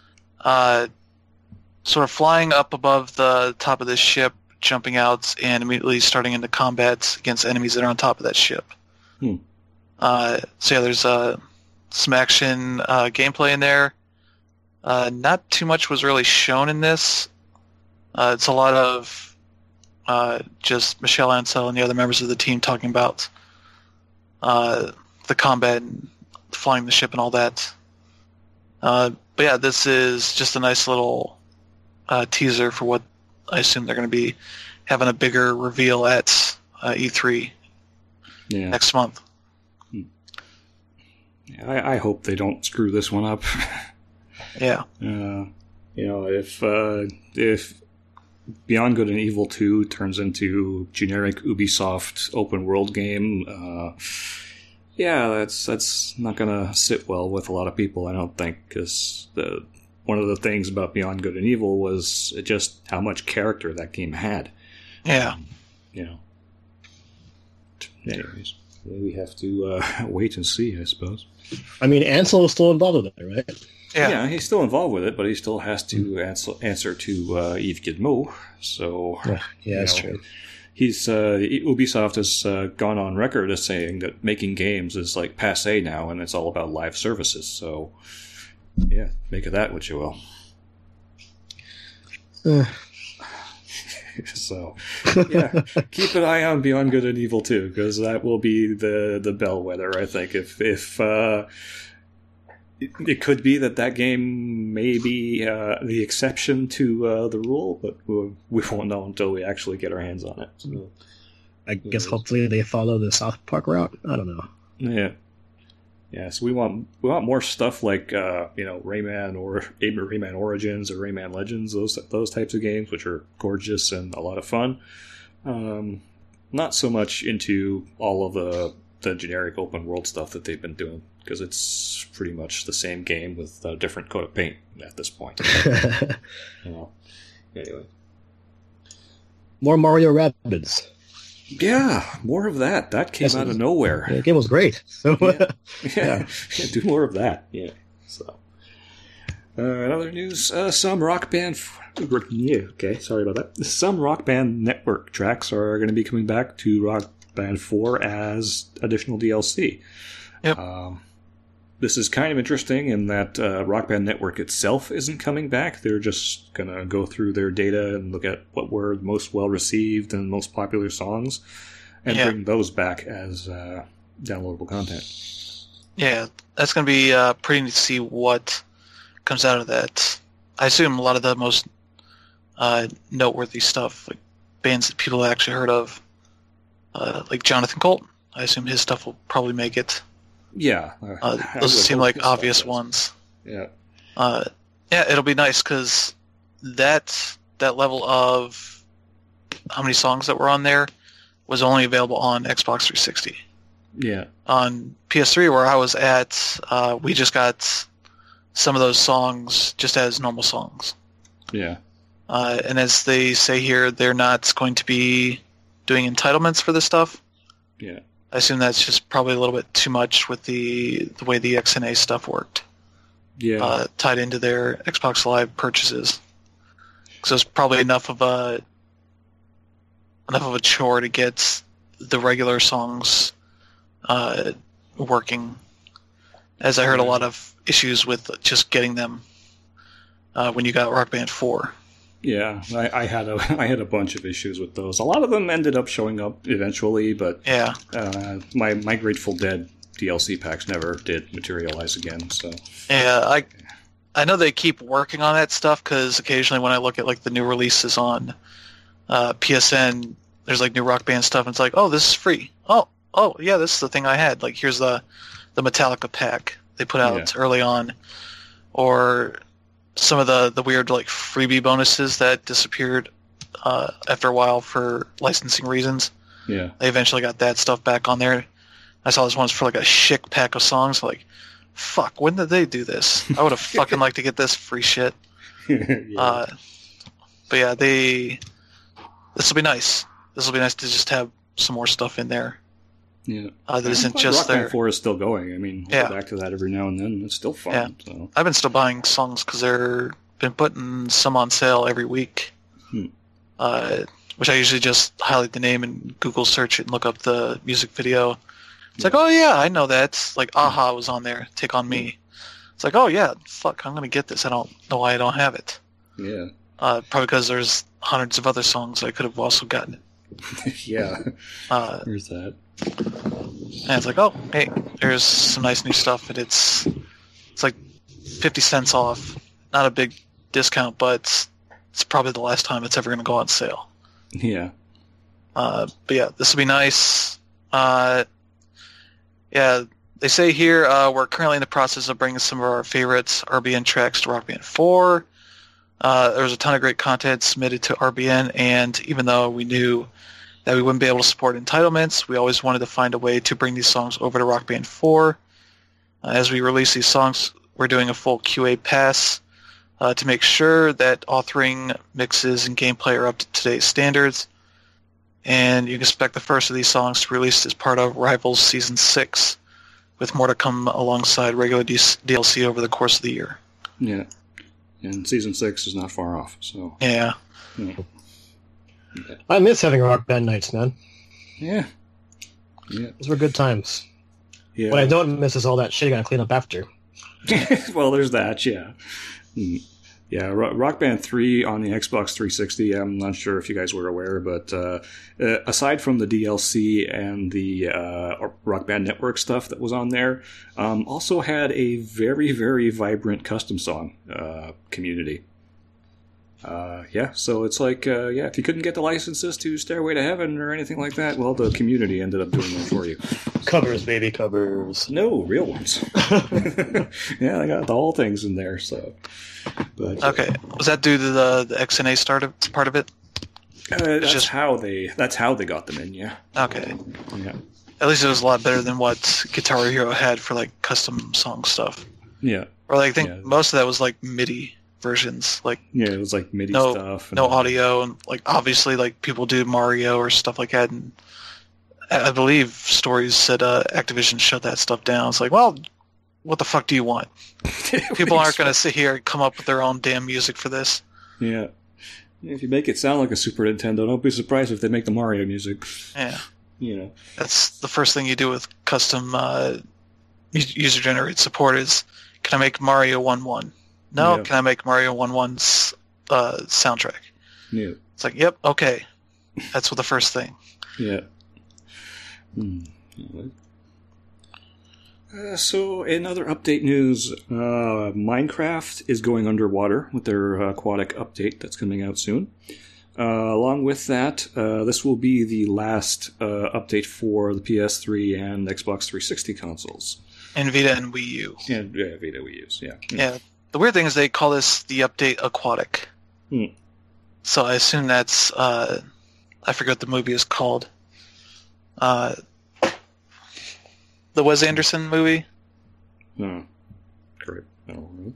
sort of flying up above the top of this ship, jumping out, and immediately starting into combat against enemies that are on top of that ship. So yeah, there's some action gameplay in there. Not too much was really shown in this. It's a lot of just Michelle Ancel and the other members of the team talking about the combat and flying the ship and all that. But yeah, this is just a nice little teaser for what I assume they're going to be having a bigger reveal at E3 next month. I hope they don't screw this one up. Yeah. If Beyond Good and Evil 2 turns into generic Ubisoft open world game, that's not going to sit well with a lot of people, I don't think, because one of the things about Beyond Good and Evil was just how much character that game had. Yeah. Anyways, we have to wait and see, I suppose. I mean, Ansel is still involved with it, right? Yeah, he's still involved with it, but he still has to answer to Yves Guillemot. So, that's true. He's Ubisoft has gone on record as saying that making games is like passé now, and it's all about live services. So, yeah, make of that what you will. So, yeah, keep an eye on Beyond Good and Evil 2, because that will be the bellwether, I think. If it could be that game may be the exception to the rule, but we won't know until we actually get our hands on it. So, I guess hopefully they follow the South Park route. I don't know. Yeah. So we want more stuff like Rayman or Rayman Origins or Rayman Legends, those types of games, which are gorgeous and a lot of fun. Not so much into all of the generic open world stuff that they've been doing, because it's pretty much the same game with a different coat of paint at this point. Anyway, more Mario Rabbids. Yeah, more of that. That came out of nowhere. The game was great. So yeah, do more of that. Yeah. So, in other news, some Rock Band. Sorry about that. Some Rock Band Network tracks are going to be coming back to Rock Band 4 as additional DLC. Yep. This is kind of interesting in that Rock Band Network itself isn't coming back. They're just going to go through their data and look at what were most well-received and most popular songs and bring those back as downloadable content. Yeah, that's going to be pretty neat to see what comes out of that. I assume a lot of the most noteworthy stuff, like bands that people have actually heard of, like Jonathan Colt. I assume his stuff will probably make it. Yeah. Those seem like obvious ones. Yeah. Yeah, it'll be nice because that that level of how many songs that were on there was only available on Xbox 360. Yeah. On PS3, where I was at, we just got some of those songs just as normal songs. Yeah. And as they say here, they're not going to be doing entitlements for this stuff. Yeah. I assume that's just probably a little bit too much with the way the XNA stuff worked. Yeah. Tied into their Xbox Live purchases. So it's probably enough of a chore to get the regular songs working. As I heard a lot of issues with just getting them when you got Rock Band 4. Yeah, I had a bunch of issues with those. A lot of them ended up showing up eventually, but yeah, my Grateful Dead DLC packs never did materialize again. So yeah, I know they keep working on that stuff because occasionally when I look at like the new releases on PSN, there's like new Rock Band stuff, and it's like, oh, this is free. Oh yeah, this is the thing I had. Like here's the Metallica pack they put out early on, or some of the weird like freebie bonuses that disappeared after a while for licensing reasons. Yeah, they eventually got that stuff back on there. I saw this one's for like a Chic pack of songs. Like, fuck, when did they do this? I would have fucking liked to get this free shit. Yeah. But yeah, this will be nice. This will be nice to just have some more stuff in there. Yeah, that isn't just Rock there. Band 4 is still going. I mean, we'll go back to that every now and then. It's still fun. Yeah. So. I've been still buying songs because they're been putting some on sale every week. Which I usually just highlight the name and Google search it and look up the music video. It's like, oh yeah, I know that. It's like Aha was on there. Take on Me. It's like, oh yeah, fuck, I'm gonna get this. I don't know why I don't have it. Yeah. Probably because there's hundreds of other songs I could have also gotten it. Yeah. There's that. And it's like, oh, hey, there's some nice new stuff, and it's like 50 cents off. Not a big discount, but it's probably the last time it's ever going to go on sale. Yeah. But yeah, this will be nice. Yeah, they say here we're currently in the process of bringing some of our favorites RBN tracks to Rock Band 4. There was a ton of great content submitted to RBN, and even though we knew that we wouldn't be able to support entitlements, we always wanted to find a way to bring these songs over to Rock Band 4. As we release these songs, we're doing a full QA pass to make sure that authoring, mixes, and gameplay are up to today's standards. And you can expect the first of these songs to be released as part of Rivals Season 6, with more to come alongside regular DLC over the course of the year. Yeah. And Season 6 is not far off, so... Yeah. I miss having Rock Band nights, man. Yeah. Yeah. Those were good times. Yeah. What I don't miss is all that shit you gotta clean up after. Well, there's that, yeah. Yeah, Rock Band 3 on the Xbox 360, I'm not sure if you guys were aware, but aside from the DLC and the Rock Band Network stuff that was on there, also had a very, very vibrant custom song community. Yeah, so it's like, if you couldn't get the licenses to Stairway to Heaven or anything like that, well, the community ended up doing it for you. Covers, baby, covers. No, real ones. Yeah, they got the whole things in there, so... But, okay, was that due to the XNA part of it? That's how they got them in, yeah. Okay. Yeah. At least it was a lot better than what Guitar Hero had for like custom song stuff. Yeah. Or like, I think most of that was like MIDI versions, like it was like MIDI stuff. No audio, and like obviously like people do Mario or stuff like that. And I believe stories said Activision shut that stuff down. It's like, well, what the fuck do you want? People aren't going to sit here and come up with their own damn music for this. Yeah. If you make it sound like a Super Nintendo, don't be surprised if they make the Mario music. Yeah. You know. That's the first thing you do with custom user-generated support is, can I make Mario 1-1? No, can I make Mario 1-1's soundtrack? Yeah. It's like, yep, okay. That's what the first thing. Yeah. So, in other update news, Minecraft is going underwater with their aquatic update that's coming out soon. Along with that, this will be the last update for the PS3 and Xbox 360 consoles. And Vita and Wii U. And Vita Wii U's, yeah. Yeah. The weird thing is they call this the update aquatic. So I assume that's I forget what the movie is called. The Wes Anderson movie. No, correct. I don't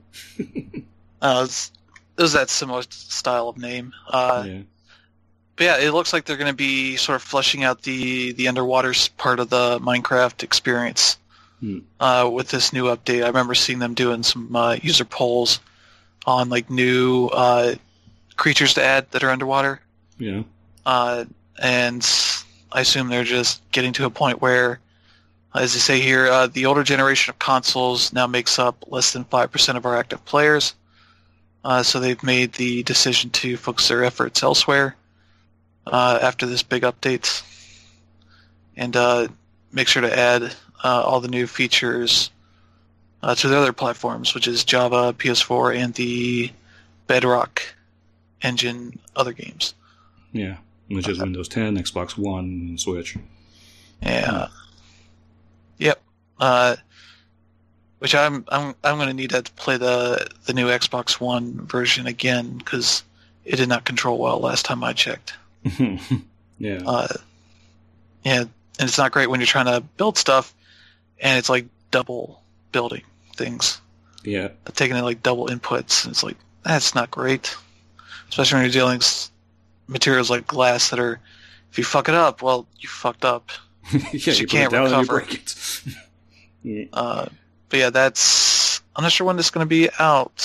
It was that similar style of name. know. Yeah. But yeah, it looks like they're going to be sort of fleshing out the underwater part of the Minecraft experience with this new update. I remember seeing them doing some user polls on like new creatures to add that are underwater. Yeah. And I assume they're just getting to a point where, as they say here, the older generation of consoles now makes up less than 5% of our active players. So they've made the decision to focus their efforts elsewhere after this big update, and make sure to add all the new features to the other platforms, which is Java, PS4, and the Bedrock engine other games. Yeah. Which is Windows 10, Xbox One, and Switch. Yeah. Yep. Which I'm going to need to play the new Xbox One version again because it did not control well last time I checked. Yeah. Yeah, and it's not great when you're trying to build stuff, and it's like double building things, Yeah. taking in like double inputs. And it's like that's not great, especially when you're dealing with materials like glass that are, if you fuck it up, well, you fucked up. Yeah, you can't put it down and you recover. break it. Yeah. But yeah, I'm not sure when this is going to be out.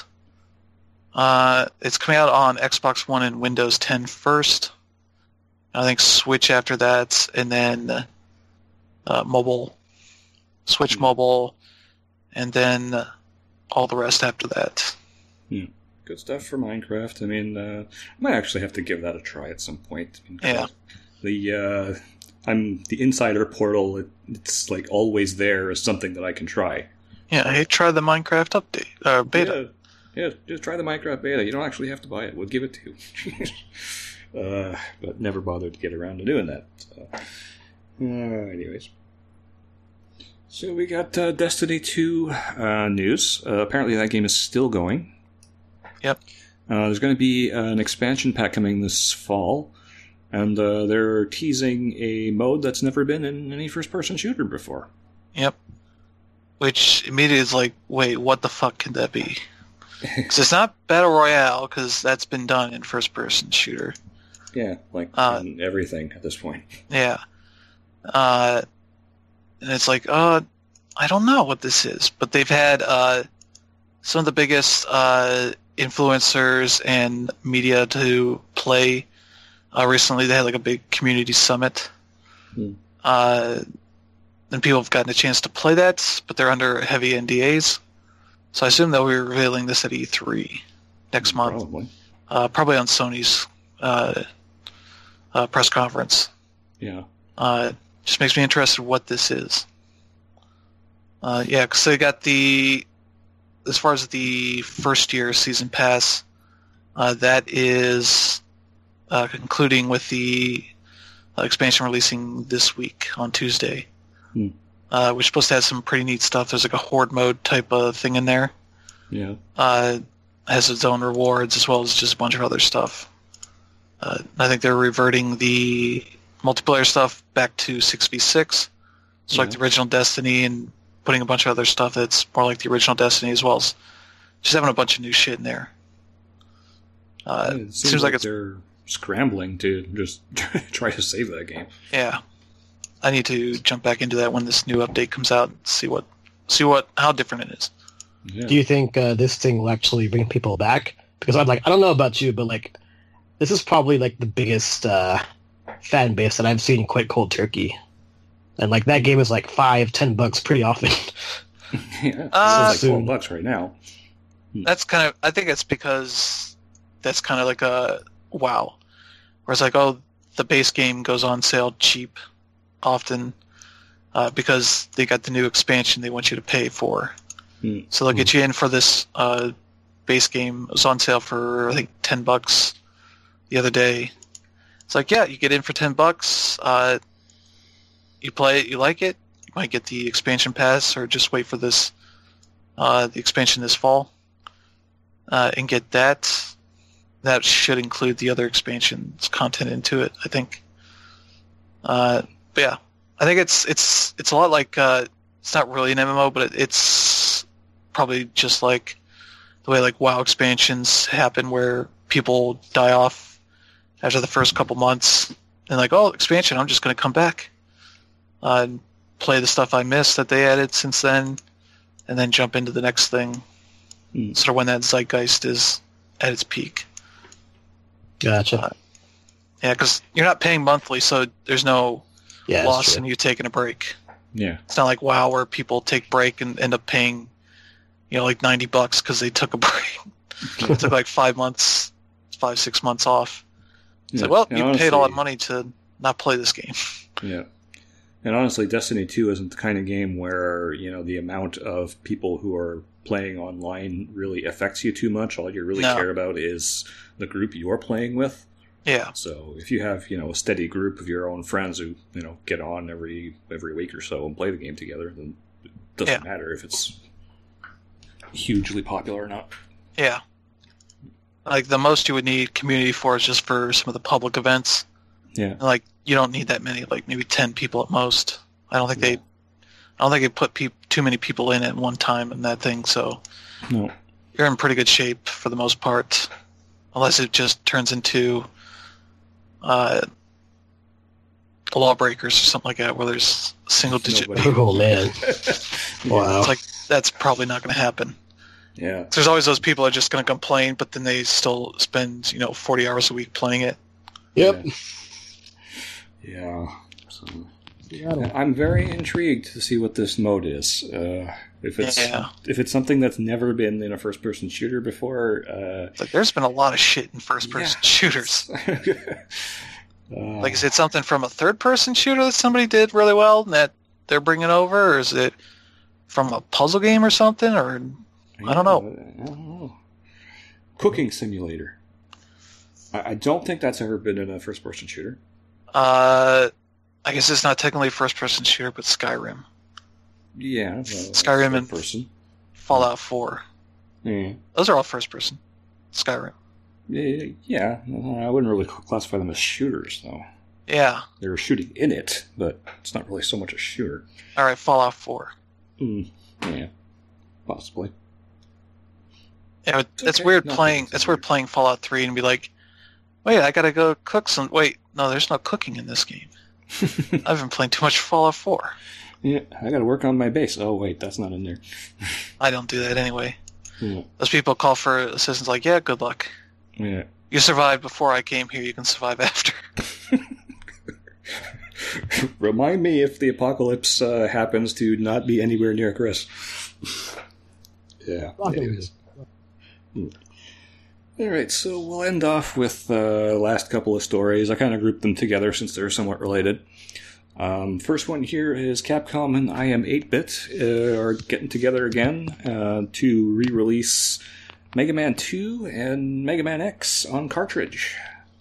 It's coming out on Xbox One and Windows 10 first. I think Switch after that, and then mobile, Switch mobile, and then all the rest after that. Good stuff for Minecraft. I mean, I might actually have to give that a try at some point. Yeah. The insider portal. It's like always there as something that I can try. Yeah, hey, try the Minecraft update beta. Yeah, just try the Minecraft beta. You don't actually have to buy it. We'll give it to you. But never bothered to get around to doing that. So. Anyways. So we got Destiny 2 news. Apparently that game is still going. Yep. There's going to be an expansion pack coming this fall. And they're teasing a mode that's never been in any first-person shooter before. Yep. Which immediately is like, wait, what the fuck could that be? Because it's not Battle Royale, because that's been done in first-person shooter. Yeah, like in everything at this point. Yeah. And it's like, I don't know what this is. But they've had some of the biggest influencers and media to play. Recently they had like a big community summit. And people have gotten a chance to play that, but they're under heavy NDAs. So I assume they'll be revealing this at E3 next month. Probably. Probably on Sony's press conference. Yeah. Just makes me interested what this is. Yeah, because they got as far as the first year season pass, that is concluding with the expansion releasing this week on Tuesday. We're supposed to have some pretty neat stuff. There's like a horde mode type of thing in there. Yeah. Has its own rewards as well as just a bunch of other stuff. I think they're reverting the multiplayer stuff back to 6v6. So like the original Destiny, and putting a bunch of other stuff that's more like the original Destiny, as well as just having a bunch of new shit in there. It seems like they're scrambling to just try to save that game. Yeah. I need to jump back into that when this new update comes out and see how different it is. Yeah. Do you think this thing will actually bring people back? Because I don't know about you, but like, this is probably like the biggest fan base that I've seen quite cold turkey, and like that game is like $5-10 pretty often. Yeah, it's like $12 right now. That's kind of. I think it's because that's kind of like a WoW, where it's like, oh, the base game goes on sale cheap, often, because they got the new expansion they want you to pay for. So they'll get you in for this base game. It was on sale for I think $10 the other day. It's like, yeah, you get in for $10. You play it, you like it. You might get the expansion pass, or just wait for this the expansion this fall and get that. that should include the other expansions content into it, I think. But yeah, I think it's a lot like it's not really an MMO, but it's probably just like the way like WoW expansions happen, where people die off after the first couple months and like, oh, expansion, I'm just going to come back and play the stuff I missed that they added since then, and then jump into the next thing. Sort of when that zeitgeist is at its peak. Gotcha. Yeah, because you're not paying monthly, so there's no Yeah, loss that's in true. you taking a break. Yeah. It's not like WoW where people take break and end up paying, like $90 because they took a break. It took like 5 months, 6 months off. It's like, well, And you honestly, paid a lot of money to not play this game. Yeah. And honestly, Destiny 2 isn't the kind of game where, the amount of people who are playing online really affects you too much. All you really No. care about is the group you're playing with. Yeah, So if you have, a steady group of your own friends who, get on every week or so and play the game together, then it doesn't matter if it's hugely popular or not. yeah. Like the most you would need community for is just for some of the public events. Yeah. And, like you don't need that many, like maybe 10 people at most. I don't think they put too many people in at one time in that thing. So No. you're in pretty good shape for the most part, unless it just turns into the Lawbreakers or something like that, where there's single digit Nobody. people. Oh man. Wow. It's like that's probably not going to happen. Yeah. There's always those people that are just going to complain, but then they still spend 40 hours a week playing it. Yep. Yeah. So, Yeah. I'm very intrigued to see what this mode is. If it's something that's never been in a first-person shooter before. It's like there's been a lot of shit in first-person shooters. Like, is it something from a third-person shooter that somebody did really well and that they're bringing over, or is it from a puzzle game or something, or I don't know. Cooking simulator. I don't think that's ever been in a first-person shooter. I guess it's not technically a first-person shooter, but Skyrim, Yeah. Skyrim and person. Fallout 4. Yeah. Those are all first-person. Skyrim. Yeah. I wouldn't really classify them as shooters, though. Yeah. They were shooting in it, but it's not really so much a shooter. All right, Fallout 4. Yeah. Possibly. Yeah, it's okay. weird Nothing playing. is It's weird. weird playing Fallout 3 and be like, wait, I gotta go cook some. Wait, no, there's no cooking in this game. I've been playing too much Fallout 4. Yeah, I gotta work on my base. Oh, wait, that's not in there. I don't do that anyway. Yeah. Those people call for assistance like, yeah, good luck. Yeah. You survived before I came here, you can survive after. Remind me if the apocalypse happens to not be anywhere near Chris. Yeah. Anyways. All right, so we'll end off with the last couple of stories. I kind of grouped them together since they're somewhat related. First one here is Capcom and IM 8-Bit are getting together again to re-release Mega Man 2 and Mega Man X on cartridge.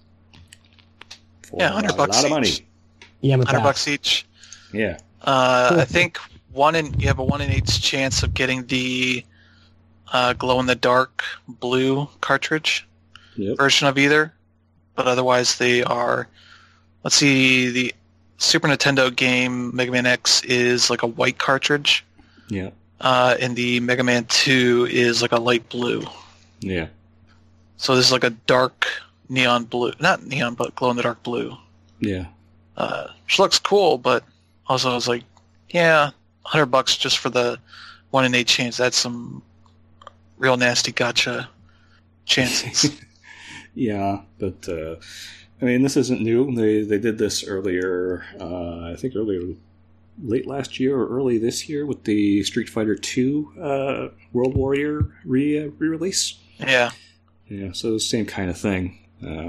For Yeah, $100 a lot of money. each. Yeah, $100 each. Yeah. I think you have a 1 in 8 chance of getting the glow-in-the-dark blue cartridge Yep. version of either, but otherwise they are. Let's see, the Super Nintendo game Mega Man X is like a white cartridge, Yeah. and the Mega Man 2 is like a light blue. Yeah. So this is like a dark neon blue, not neon, but glow-in-the-dark blue. Yeah. Which looks cool, but also I was like, yeah, $100 just for the 1 in 8 chance. That's some real nasty gotcha chances. Yeah, but I mean, this isn't new. They did this earlier. I think late last year or early this year with the Street Fighter II World Warrior re-release. Yeah. Yeah, so the same kind of thing.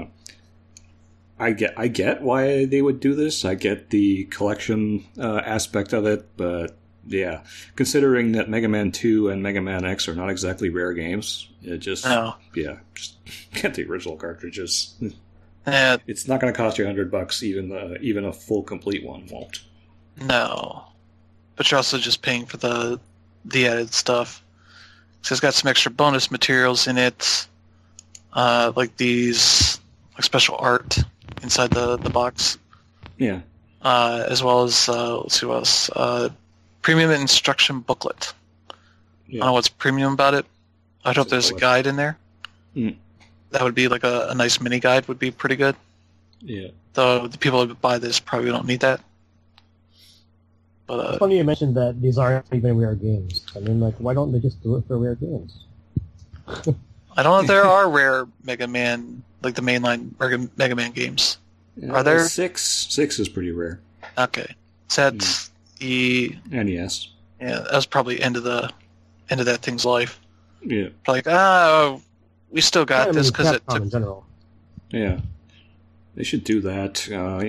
I get why they would do this. I get the collection aspect of it, but yeah, considering that Mega Man 2 and Mega Man X are not exactly rare games, it just just get the original cartridges. It's not going to cost you $100. Even a full complete one won't. No, but you're also just paying for the added stuff. So it's got some extra bonus materials in it. like these like special art inside the box, Yeah. as well as let's see what else. Premium instruction booklet. I Yeah. don't know what's premium about it. I hope there's a guide in there. Mm. That would be like a nice mini guide. Would be pretty good. Yeah. Though the people who buy this probably don't need that. But It's funny you mentioned that these aren't even rare games. I mean, like, why don't they just do it for rare games? I don't know if there are rare Mega Man, like the mainline Mega Man games. Are there? Six is pretty rare. Okay, so that's the NES. yeah. That was probably end of that thing's life. Yeah. Like, oh, we still got I mean, this because it Capcom took. in general. Yeah. They should do that.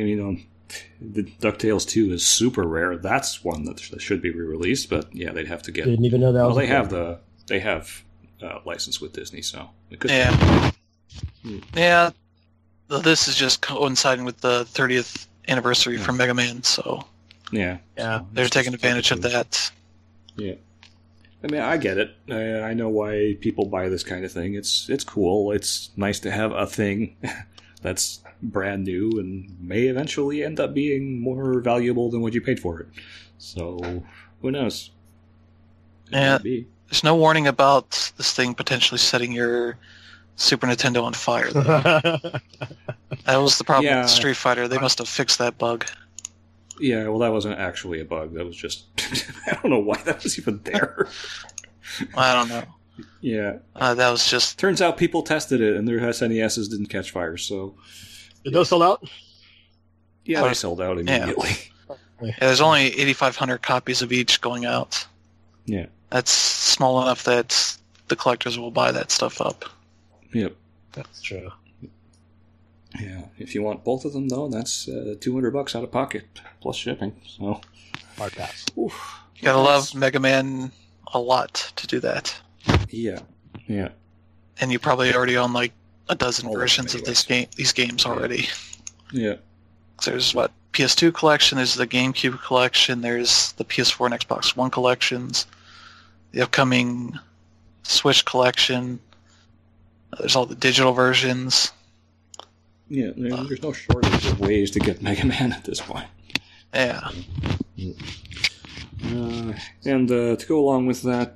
The DuckTales 2 is super rare. That's one that should be re-released, but yeah, they'd have to get. Didn't even know that Well, was. they have license with Disney, so it could. Yeah. Hmm. Yeah. This is just coinciding with the 30th anniversary for Mega Man, so Yeah. Yeah. they're taking advantage of that. Yeah. I mean, I get it. I know why people buy this kind of thing. It's cool. It's nice to have a thing that's brand new and may eventually end up being more valuable than what you paid for it. So, who knows? It Yeah. might be. There's no warning about this thing potentially setting your Super Nintendo on fire, though. That was the problem Yeah. with Street Fighter. They must have fixed that bug. Yeah, well, that wasn't actually a bug. That was just... I don't know why that was even there. I don't know. Yeah. That was just... Turns out people tested it, and their SNESs didn't catch fire, so... Did those sell out? Yeah, they sold out immediately. Yeah, there's only 8,500 copies of each going out. Yeah. That's small enough that the collectors will buy that stuff up. Yep. That's true. Yeah. If you want both of them, though, that's $200 out of pocket, plus shipping, so... Hard pass. Oof. You gotta love Mega Man a lot to do that. Yeah. Yeah. And you probably already own like a dozen All of them versions of these games already. Yeah. So there's what PS2 collection, there's the GameCube collection, there's the PS4 and Xbox One collections, the upcoming Switch collection. There's all the digital versions. Yeah, there's no shortage of ways to get Mega Man at this point. Yeah. And to go along with that,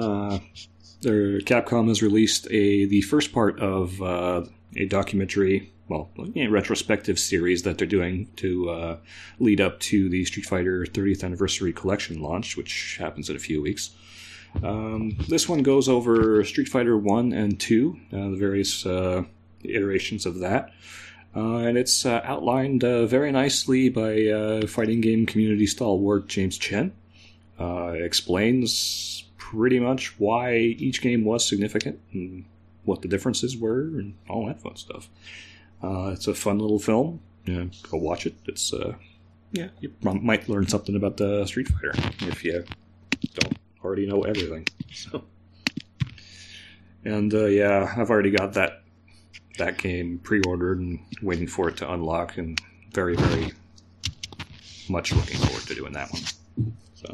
Capcom has released the first part of a documentary, retrospective series that they're doing to lead up to the Street Fighter 30th Anniversary Collection launch, which happens in a few weeks. This one goes over Street Fighter 1 and 2, the various iterations of that. And it's outlined very nicely by fighting game community stalwart James Chen. Explains pretty much why each game was significant and what the differences were and all that fun stuff. It's a fun little film. Yeah, go watch it. It's you might learn something about the Street Fighter if you don't already know everything. So, and I've already got that game pre-ordered and waiting for it to unlock, and very, very much looking forward to doing that one.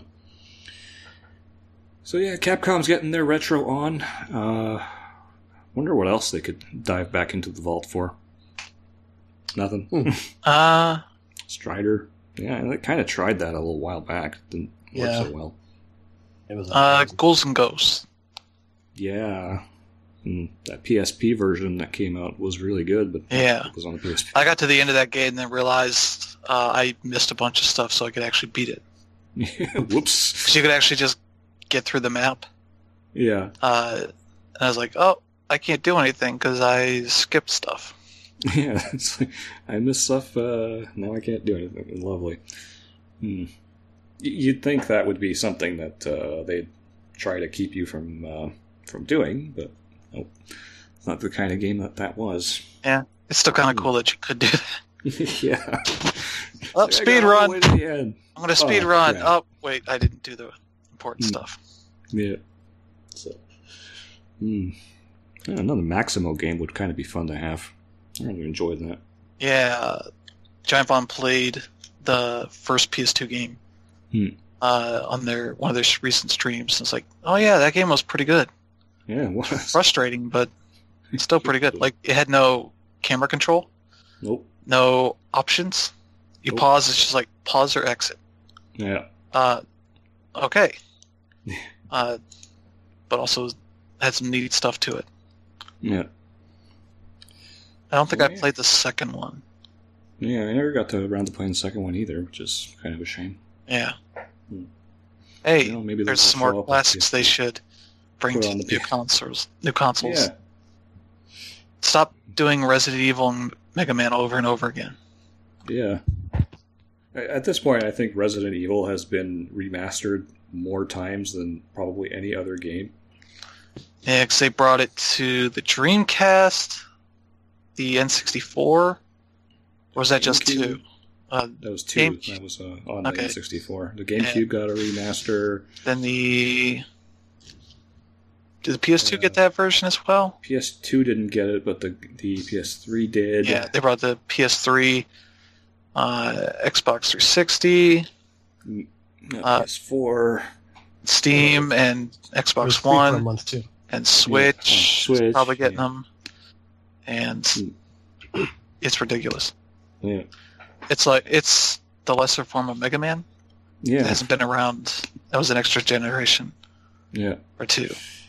So yeah, Capcom's getting their retro on. Wonder what else they could dive back into the vault for. Nothing. Strider. Yeah, they kind of tried that a little while back. Didn't work so well. It was Ghouls and Ghosts. Yeah. That PSP version that came out was really good, but it was on the PSP. I got to the end of that game and then realized I missed a bunch of stuff so I could actually beat it. Whoops. Because you could actually just get through the map. Yeah. And I was like, oh, I can't do anything because I skipped stuff. Yeah, it's like, I missed stuff, now I can't do anything. Lovely. You'd think that would be something that they'd try to keep you from doing, but nope. It's not the kind of game that was. Yeah, it's still kind of cool that you could do that. Yeah. Oh, speed run! I'm going to speed run. Yeah. Oh, wait, I didn't do the important stuff. Yeah. So, another Maximo game would kind of be fun to have. I really enjoyed that. Yeah, Giant Bomb played the first PS2 game on one of their recent streams. It's like, oh yeah, that game was pretty good. Yeah, it was. Frustrating, but Still pretty good. Like, it had no camera control, Nope. no options. You Nope. pause, it's just like pause or exit. Yeah. Okay. But also had some neat stuff to it. Yeah. I don't think Oh, I yeah. played the second one. Yeah, I never got around to playing the second one either, which is kind of a shame. Yeah. Hmm. Hey, You know, maybe there's those some will show more up on classics they PS2. should bring Put to on the new P- consoles. Yeah. Stop doing Resident Evil and Mega Man over and over again. Yeah. At this point, I think Resident Evil has been remastered more times than probably any other game. Yeah, because they brought it to the Dreamcast, the N64, or was that just GameCube. two? That was 2. GameCube. That was on Okay. the N64. The GameCube got a remaster. Then did the PS2 get that version as well? PS2 didn't get it, but the PS3 did. Yeah, they brought the PS3, Xbox 360, PS4. Steam, and It was Xbox free for a One, month too. and Switch. Switch, is probably getting yeah. them. And it's ridiculous. Yeah. It's the lesser form of Mega Man. It Yeah. hasn't been around. That was an extra generation Yeah. or two.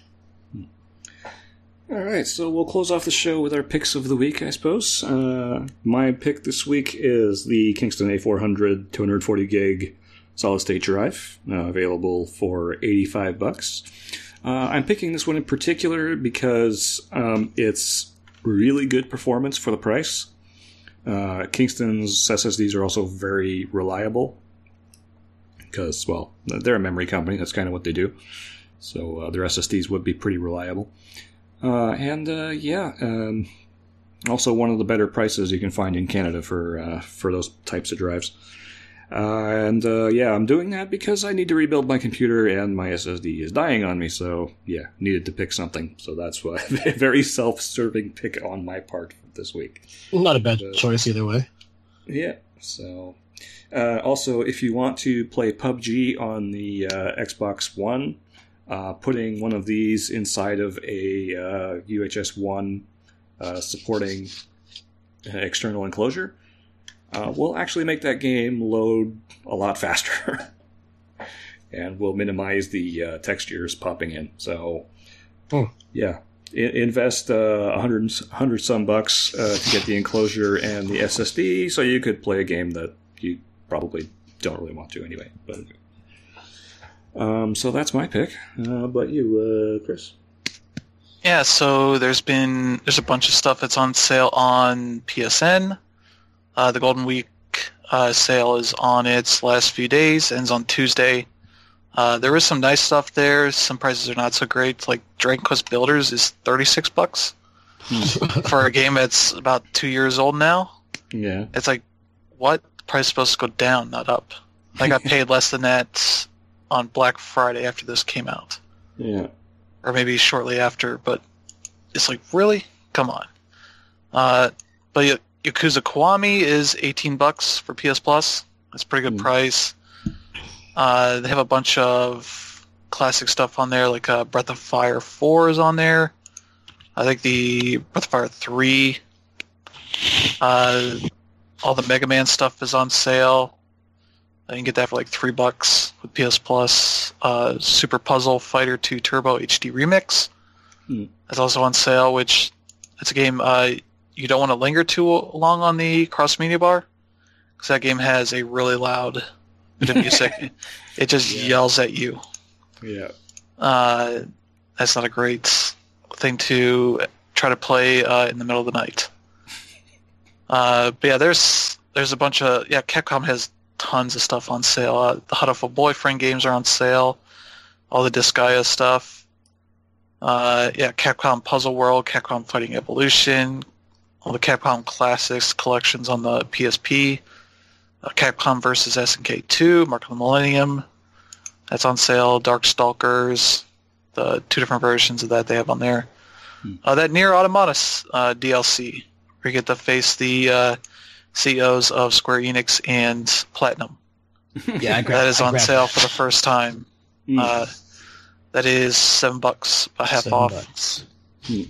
All right, so we'll close off the show with our picks of the week, I suppose. My pick this week is the Kingston A400 240 gig solid state drive, available for $85. I'm picking this one in particular because it's really good performance for the price. Kingston's SSDs are also very reliable because, well, they're a memory company. That's kind of what they do. So their SSDs would be pretty reliable. Also one of the better prices you can find in Canada for those types of drives. I'm doing that because I need to rebuild my computer and my SSD is dying on me. So yeah, needed to pick something. So that's why a very self-serving pick on my part this week. Not a bad choice either way. Yeah. So also, if you want to play PUBG on the Xbox One. Putting one of these inside of a UHS 1 supporting external enclosure will actually make that game load a lot faster and will minimize the textures popping in. So, yeah, invest 100 some bucks to get the enclosure and the SSD so you could play a game that you probably don't really want to anyway. But so that's my pick. But you, Chris? Yeah, so there's a bunch of stuff that's on sale on PSN. The Golden Week sale is on its last few days, ends on Tuesday. There is some nice stuff there. Some prices are not so great. Like Dragon Quest Builders is $36 for a game that's about 2 years old now. Yeah. It's like, what? The price is supposed to go down, not up. I got paid less than that on Black Friday after this came out. Yeah. Or maybe shortly after, but it's like, really? Come on. But Yakuza Kiwami is $18 for PS Plus. That's a pretty good price. They have a bunch of classic stuff on there, like Breath of Fire 4 is on there. I think the Breath of Fire 3. All the Mega Man stuff is on sale. You can get that for like $3 with PS Plus. Super Puzzle Fighter 2 Turbo HD Remix is also on sale, which it's a game you don't want to linger too long on the cross media bar because that game has a really loud bit of music. It just yells at you. Yeah. That's not a great thing to try to play in the middle of the night. But yeah, there's a bunch of Capcom has tons of stuff on sale. The Huddleful Boyfriend games are on sale. All the Disgaea stuff. Capcom Puzzle World, Capcom Fighting Evolution, all the Capcom Classics collections on the PSP. Capcom vs. SNK 2, Mark of the Millennium. That's on sale. Darkstalkers, the 2 different versions of that they have on there. That Nier Automata DLC, where you get to face the CEOs of Square Enix and Platinum. Yeah, that is on sale for the first time. That is $7, about half off.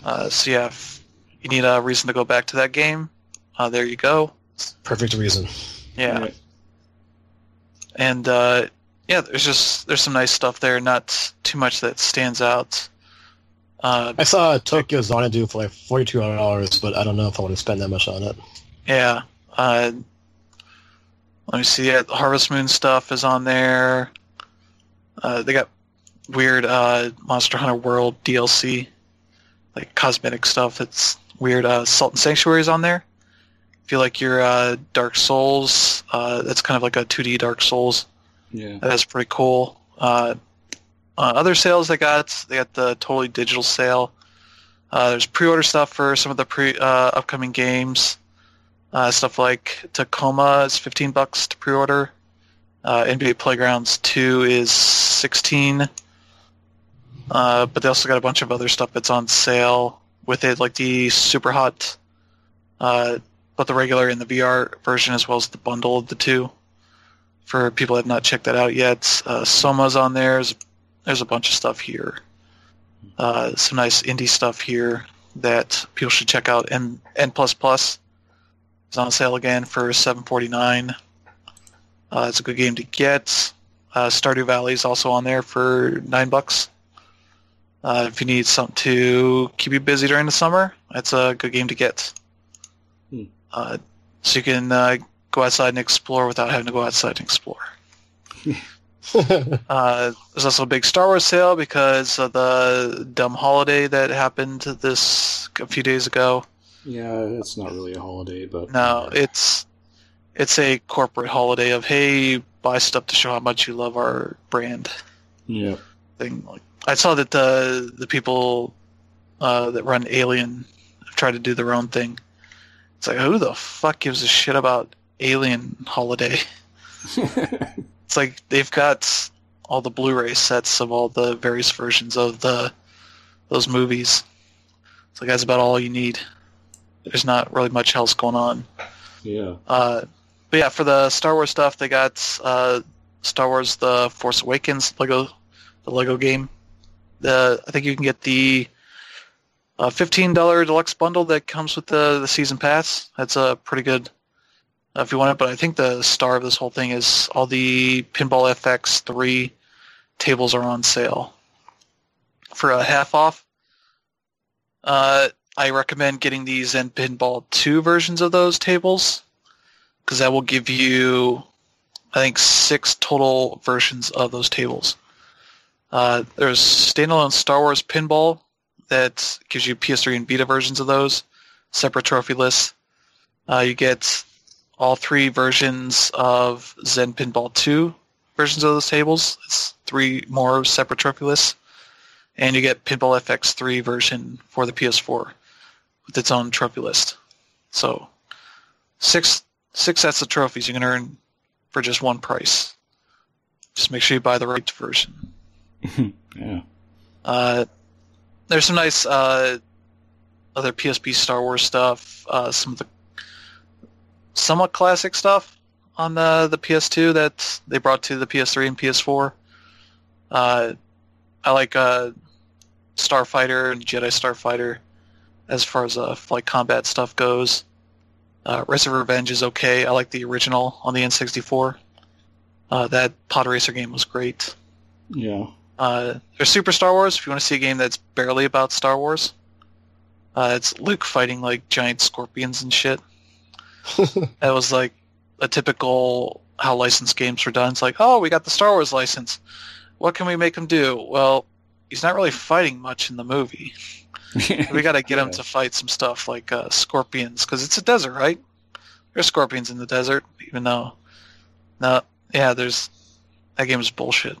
So yeah, if you need a reason to go back to that game, there you go. Perfect reason. Yeah. Right. And yeah, there's some nice stuff there. Not too much that stands out. I saw Tokyo Xanadu for like $4,200, but I don't know if I want to spend that much on it. Yeah. Let me see. Yeah, the Harvest Moon stuff is on there. They got weird Monster Hunter World DLC, like cosmetic stuff. It's weird. Salt and Sanctuary is on there. If you like your Dark Souls, that's kind of like a 2D Dark Souls. Yeah. That's pretty cool. Other sales they got the totally digital sale. There's pre-order stuff for some of the upcoming games. Stuff like Tacoma is $15 to pre-order. NBA Playgrounds 2 is $16. But they also got a bunch of other stuff that's on sale with it, like the Super Hot, both the regular and the VR version, as well as the bundle of the two. For people that have not checked that out yet, Soma's on there. There's a bunch of stuff here. Some nice indie stuff here that people should check out. And N++ is on sale again for $7.49. It's a good game to get. Stardew Valley is also on there for $9. If you need something to keep you busy during the summer, that's a good game to get. So you can go outside and explore without having to go outside and explore. There's also a big Star Wars sale because of the dumb holiday that happened a few days ago. Yeah, it's not really a holiday, but... No, it's a corporate holiday of, hey, buy stuff to show how much you love our brand. Yeah. Thing. Like, I saw that the people that run Alien have tried to do their own thing. It's like, who the fuck gives a shit about Alien holiday? It's like they've got all the Blu-ray sets of all the various versions of those movies. It's like that's about all you need. There's not really much else going on. Yeah. But yeah, for the Star Wars stuff, they got Star Wars: The Force Awakens the Lego game. I think you can get the $15 deluxe bundle that comes with the season pass. That's pretty good if you want it. But I think the star of this whole thing is all the Pinball FX 3 tables are on sale for a half off. I recommend getting the Zen Pinball 2 versions of those tables because that will give you, I think, 6 total versions of those tables. There's standalone Star Wars Pinball that gives you PS3 and Vita versions of those, separate trophy lists. You get all 3 versions of Zen Pinball 2 versions of those tables. It's 3 more separate trophy lists. And you get Pinball FX 3 version for the PS4 with its own trophy list. So 6 sets of trophies you can earn for just one price. Just make sure you buy the right version. Yeah. There's some nice other PSP Star Wars stuff, some of the somewhat classic stuff on the PS2 that they brought to the PS3 and PS4. I like Starfighter and Jedi Starfighter as far as flight combat stuff goes. Racer Revenge is okay. I like the original on the N64. That pod racer game was great. Yeah. There's Super Star Wars, if you want to see a game that's barely about Star Wars. It's Luke fighting like giant scorpions and shit. That was like a typical how licensed games were done. It's like, oh, we got the Star Wars license. What can we make him do? Well, he's not really fighting much in the movie. We got to get him to fight some stuff like scorpions, because it's a desert, right? There's scorpions in the desert, even though... No, yeah, that game is bullshit.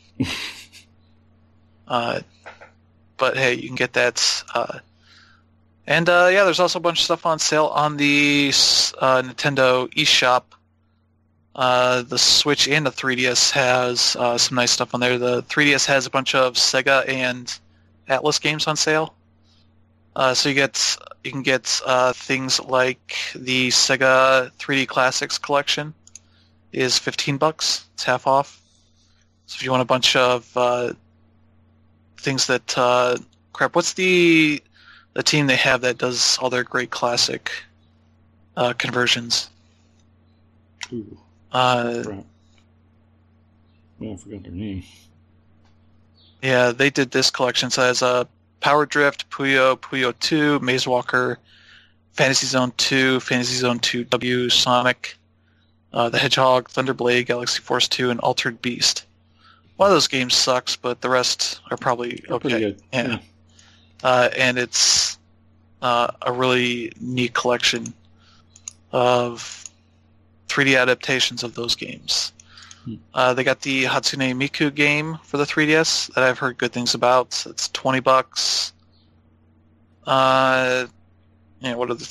But hey, you can get that. And yeah, there's also a bunch of stuff on sale on the Nintendo eShop. The Switch and the 3DS has some nice stuff on there. The 3DS has a bunch of Sega and Atlas games on sale. So you can get things like the Sega 3D Classics collection is $15. It's half off. So if you want a bunch of things that crap, what's the the team they have that does all their great classic conversions. Ooh, Uh, right. Oh, I forgot their name. Yeah, they did this collection. So it has Power Drift, Puyo, Puyo 2, Maze Walker, Fantasy Zone 2, Fantasy Zone 2W, Sonic, the Hedgehog, Thunderblade, Galaxy Force 2, and Altered Beast. One of those games sucks, but the rest are probably They're pretty okay. good. Yeah. And it's a really neat collection of 3D adaptations of those games. They got the Hatsune Miku game for the 3DS that I've heard good things about. It's $20. What are the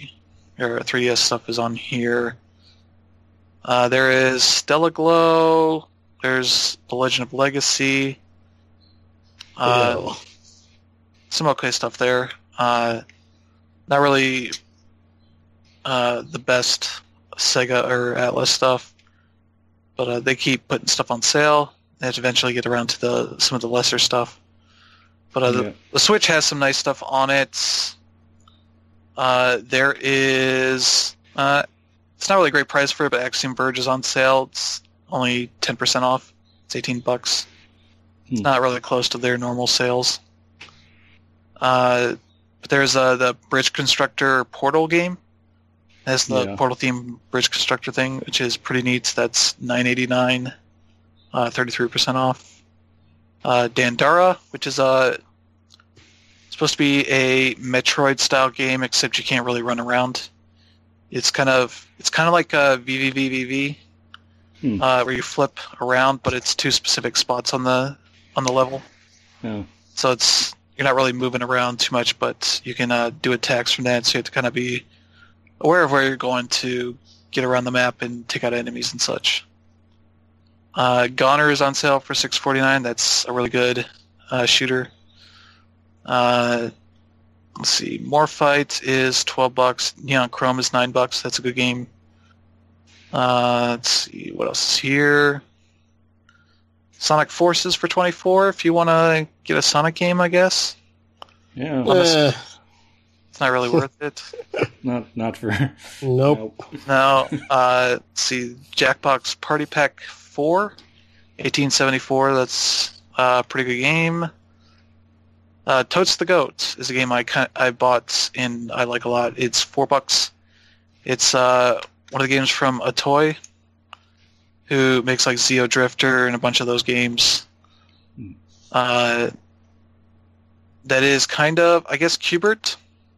3DS stuff is on here? There is Stella Glow. There's The Legend of Legacy. Ew. Some okay stuff there. Not really the best Sega or Atlas stuff, but they keep putting stuff on sale. They have to eventually get around to some of the lesser stuff. But the Switch has some nice stuff on it. There is... it's not really a great price for it, but Axiom Verge is on sale. It's only 10% off. It's $18. It's not really close to their normal sales. But there's the Bridge Constructor Portal game. That's the Portal theme Bridge Constructor thing, which is pretty neat. That's $9.89, 33% off. Dandara, which is supposed to be a Metroid-style game, except you can't really run around. It's kind of like a VVVVV, where you flip around, but it's two specific spots on the level. Oh. So you're not really moving around too much, but you can do attacks from that. So you have to kind of be aware of where you're going to get around the map and take out enemies and such. Goner is on sale for $6.49. That's a really good shooter. Let's see. Morphight is $12. Neon Chrome is $9. That's a good game. Let's see. What else is here? Sonic Forces for $24 if you want to get a Sonic game, I guess. Yeah. It's not really worth it. Not for... Nope. No. Let's see. Jackbox Party Pack 4, 1874. That's a pretty good game. Totes the Goat is a game I bought and I like a lot. It's $4. It's one of the games from Atoy, who makes like Zeo Drifter and a bunch of those games. That is kind of, I guess, Qbert.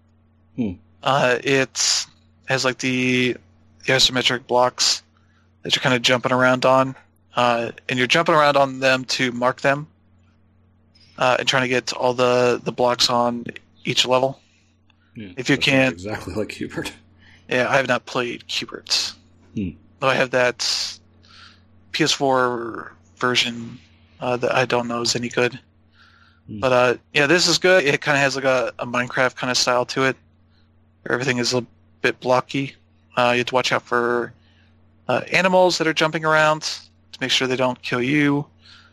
It has like the isometric blocks that you're kind of jumping around on, and you're jumping around on them to mark them, and trying to get all the blocks on each level. Yeah, if you can't... exactly like Qbert. Yeah, I have not played Qbert. Though I have that PS4 version that I don't know is any good. But this is good. It kind of has like a Minecraft kind of style to it, where everything is a bit blocky. You have to watch out for animals that are jumping around to make sure they don't kill you.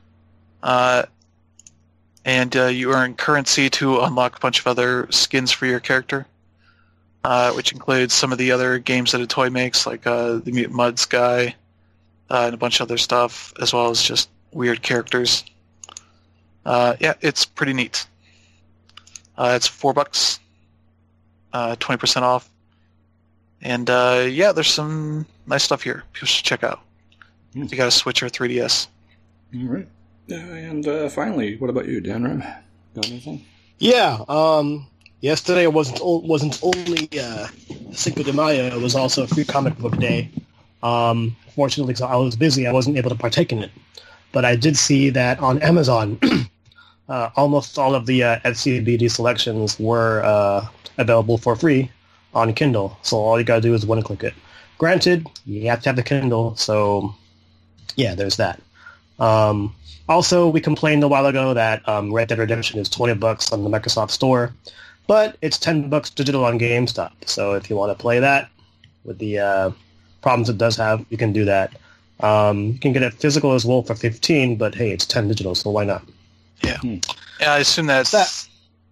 And you earn currency to unlock a bunch of other skins for your character, which includes some of the other games that Atoy makes, like the Mutant Muds guy, and a bunch of other stuff, as well as just weird characters. It's pretty neat. It's $4, 20% off. And there's some nice stuff here. People should check out. You got a Switch or 3DS. All right. And finally, what about you, Dan Ram? Got anything? Yeah. Yesterday wasn't only Cinco de Mayo. It was also a free comic book day. Fortunately, so I was busy. I wasn't able to partake in it. But I did see that on Amazon, almost all of the FCBD selections were available for free on Kindle. So all you got to do is one-click it. Granted, you have to have the Kindle, so yeah, there's that. Also, we complained a while ago that Red Dead Redemption is $20 on the Microsoft Store, but it's $10 digital on GameStop. So if you want to play that with the problems it does have, you can do that. You can get it physical as well for $15, but hey, it's $10 digital, so why not? Yeah. Yeah, I assume that's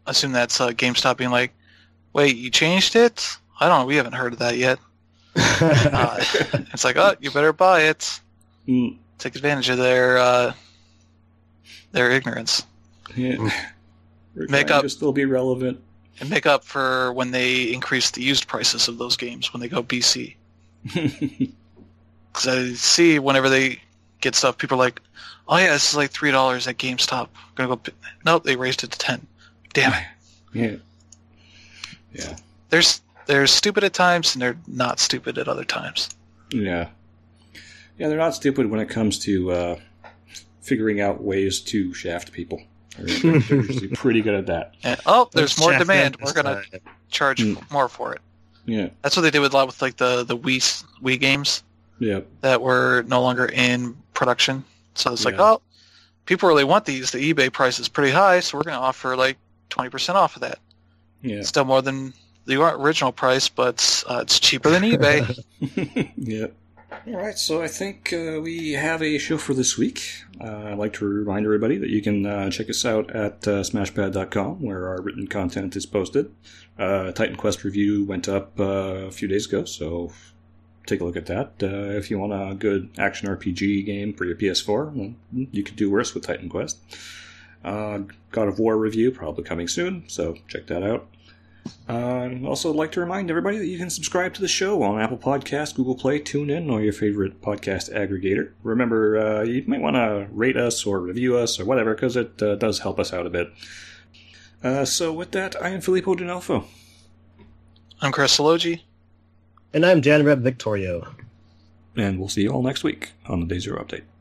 assume that's GameStop being like, wait, you changed it? I don't know. We haven't heard of that yet. It's like, oh, you better buy it. Take advantage of their ignorance. Yeah. Make up to still be relevant. and make up for when they increase the used prices of those games when they go BC. Because I see whenever they get stuff, people are like, oh yeah, this is like $3 at GameStop. I'm gonna go. Nope, they raised it to 10. Damn it. Yeah. Yeah. They're stupid at times, and they're not stupid at other times. Yeah. Yeah, they're not stupid when it comes to figuring out ways to shaft people. They're usually pretty good at that. And, there's more demand. We're gonna charge more for it. Yeah. That's what they did with a lot with like the Wii games. Yeah. That were no longer in production. So it's like, oh, people really want these. The eBay price is pretty high, so we're going to offer like 20% off of that. Yeah. Still more than the original price, but it's cheaper than eBay. Yeah. All right, so I think we have a show for this week. I'd like to remind everybody that you can check us out at smashpad.com, where our written content is posted. Titan Quest review went up a few days ago, so take a look at that. If you want a good action RPG game for your PS4, well, you could do worse with Titan Quest. God of War review probably coming soon, so check that out. I'd also like to remind everybody that you can subscribe to the show on Apple Podcasts, Google Play, TuneIn, or your favorite podcast aggregator. Remember, you might want to rate us or review us or whatever, because it does help us out a bit. So with that, I am Filippo D'Onofo. I'm Chris Sologi. And I'm Jan Reb Victorio. And we'll see you all next week on the Day Zero Update.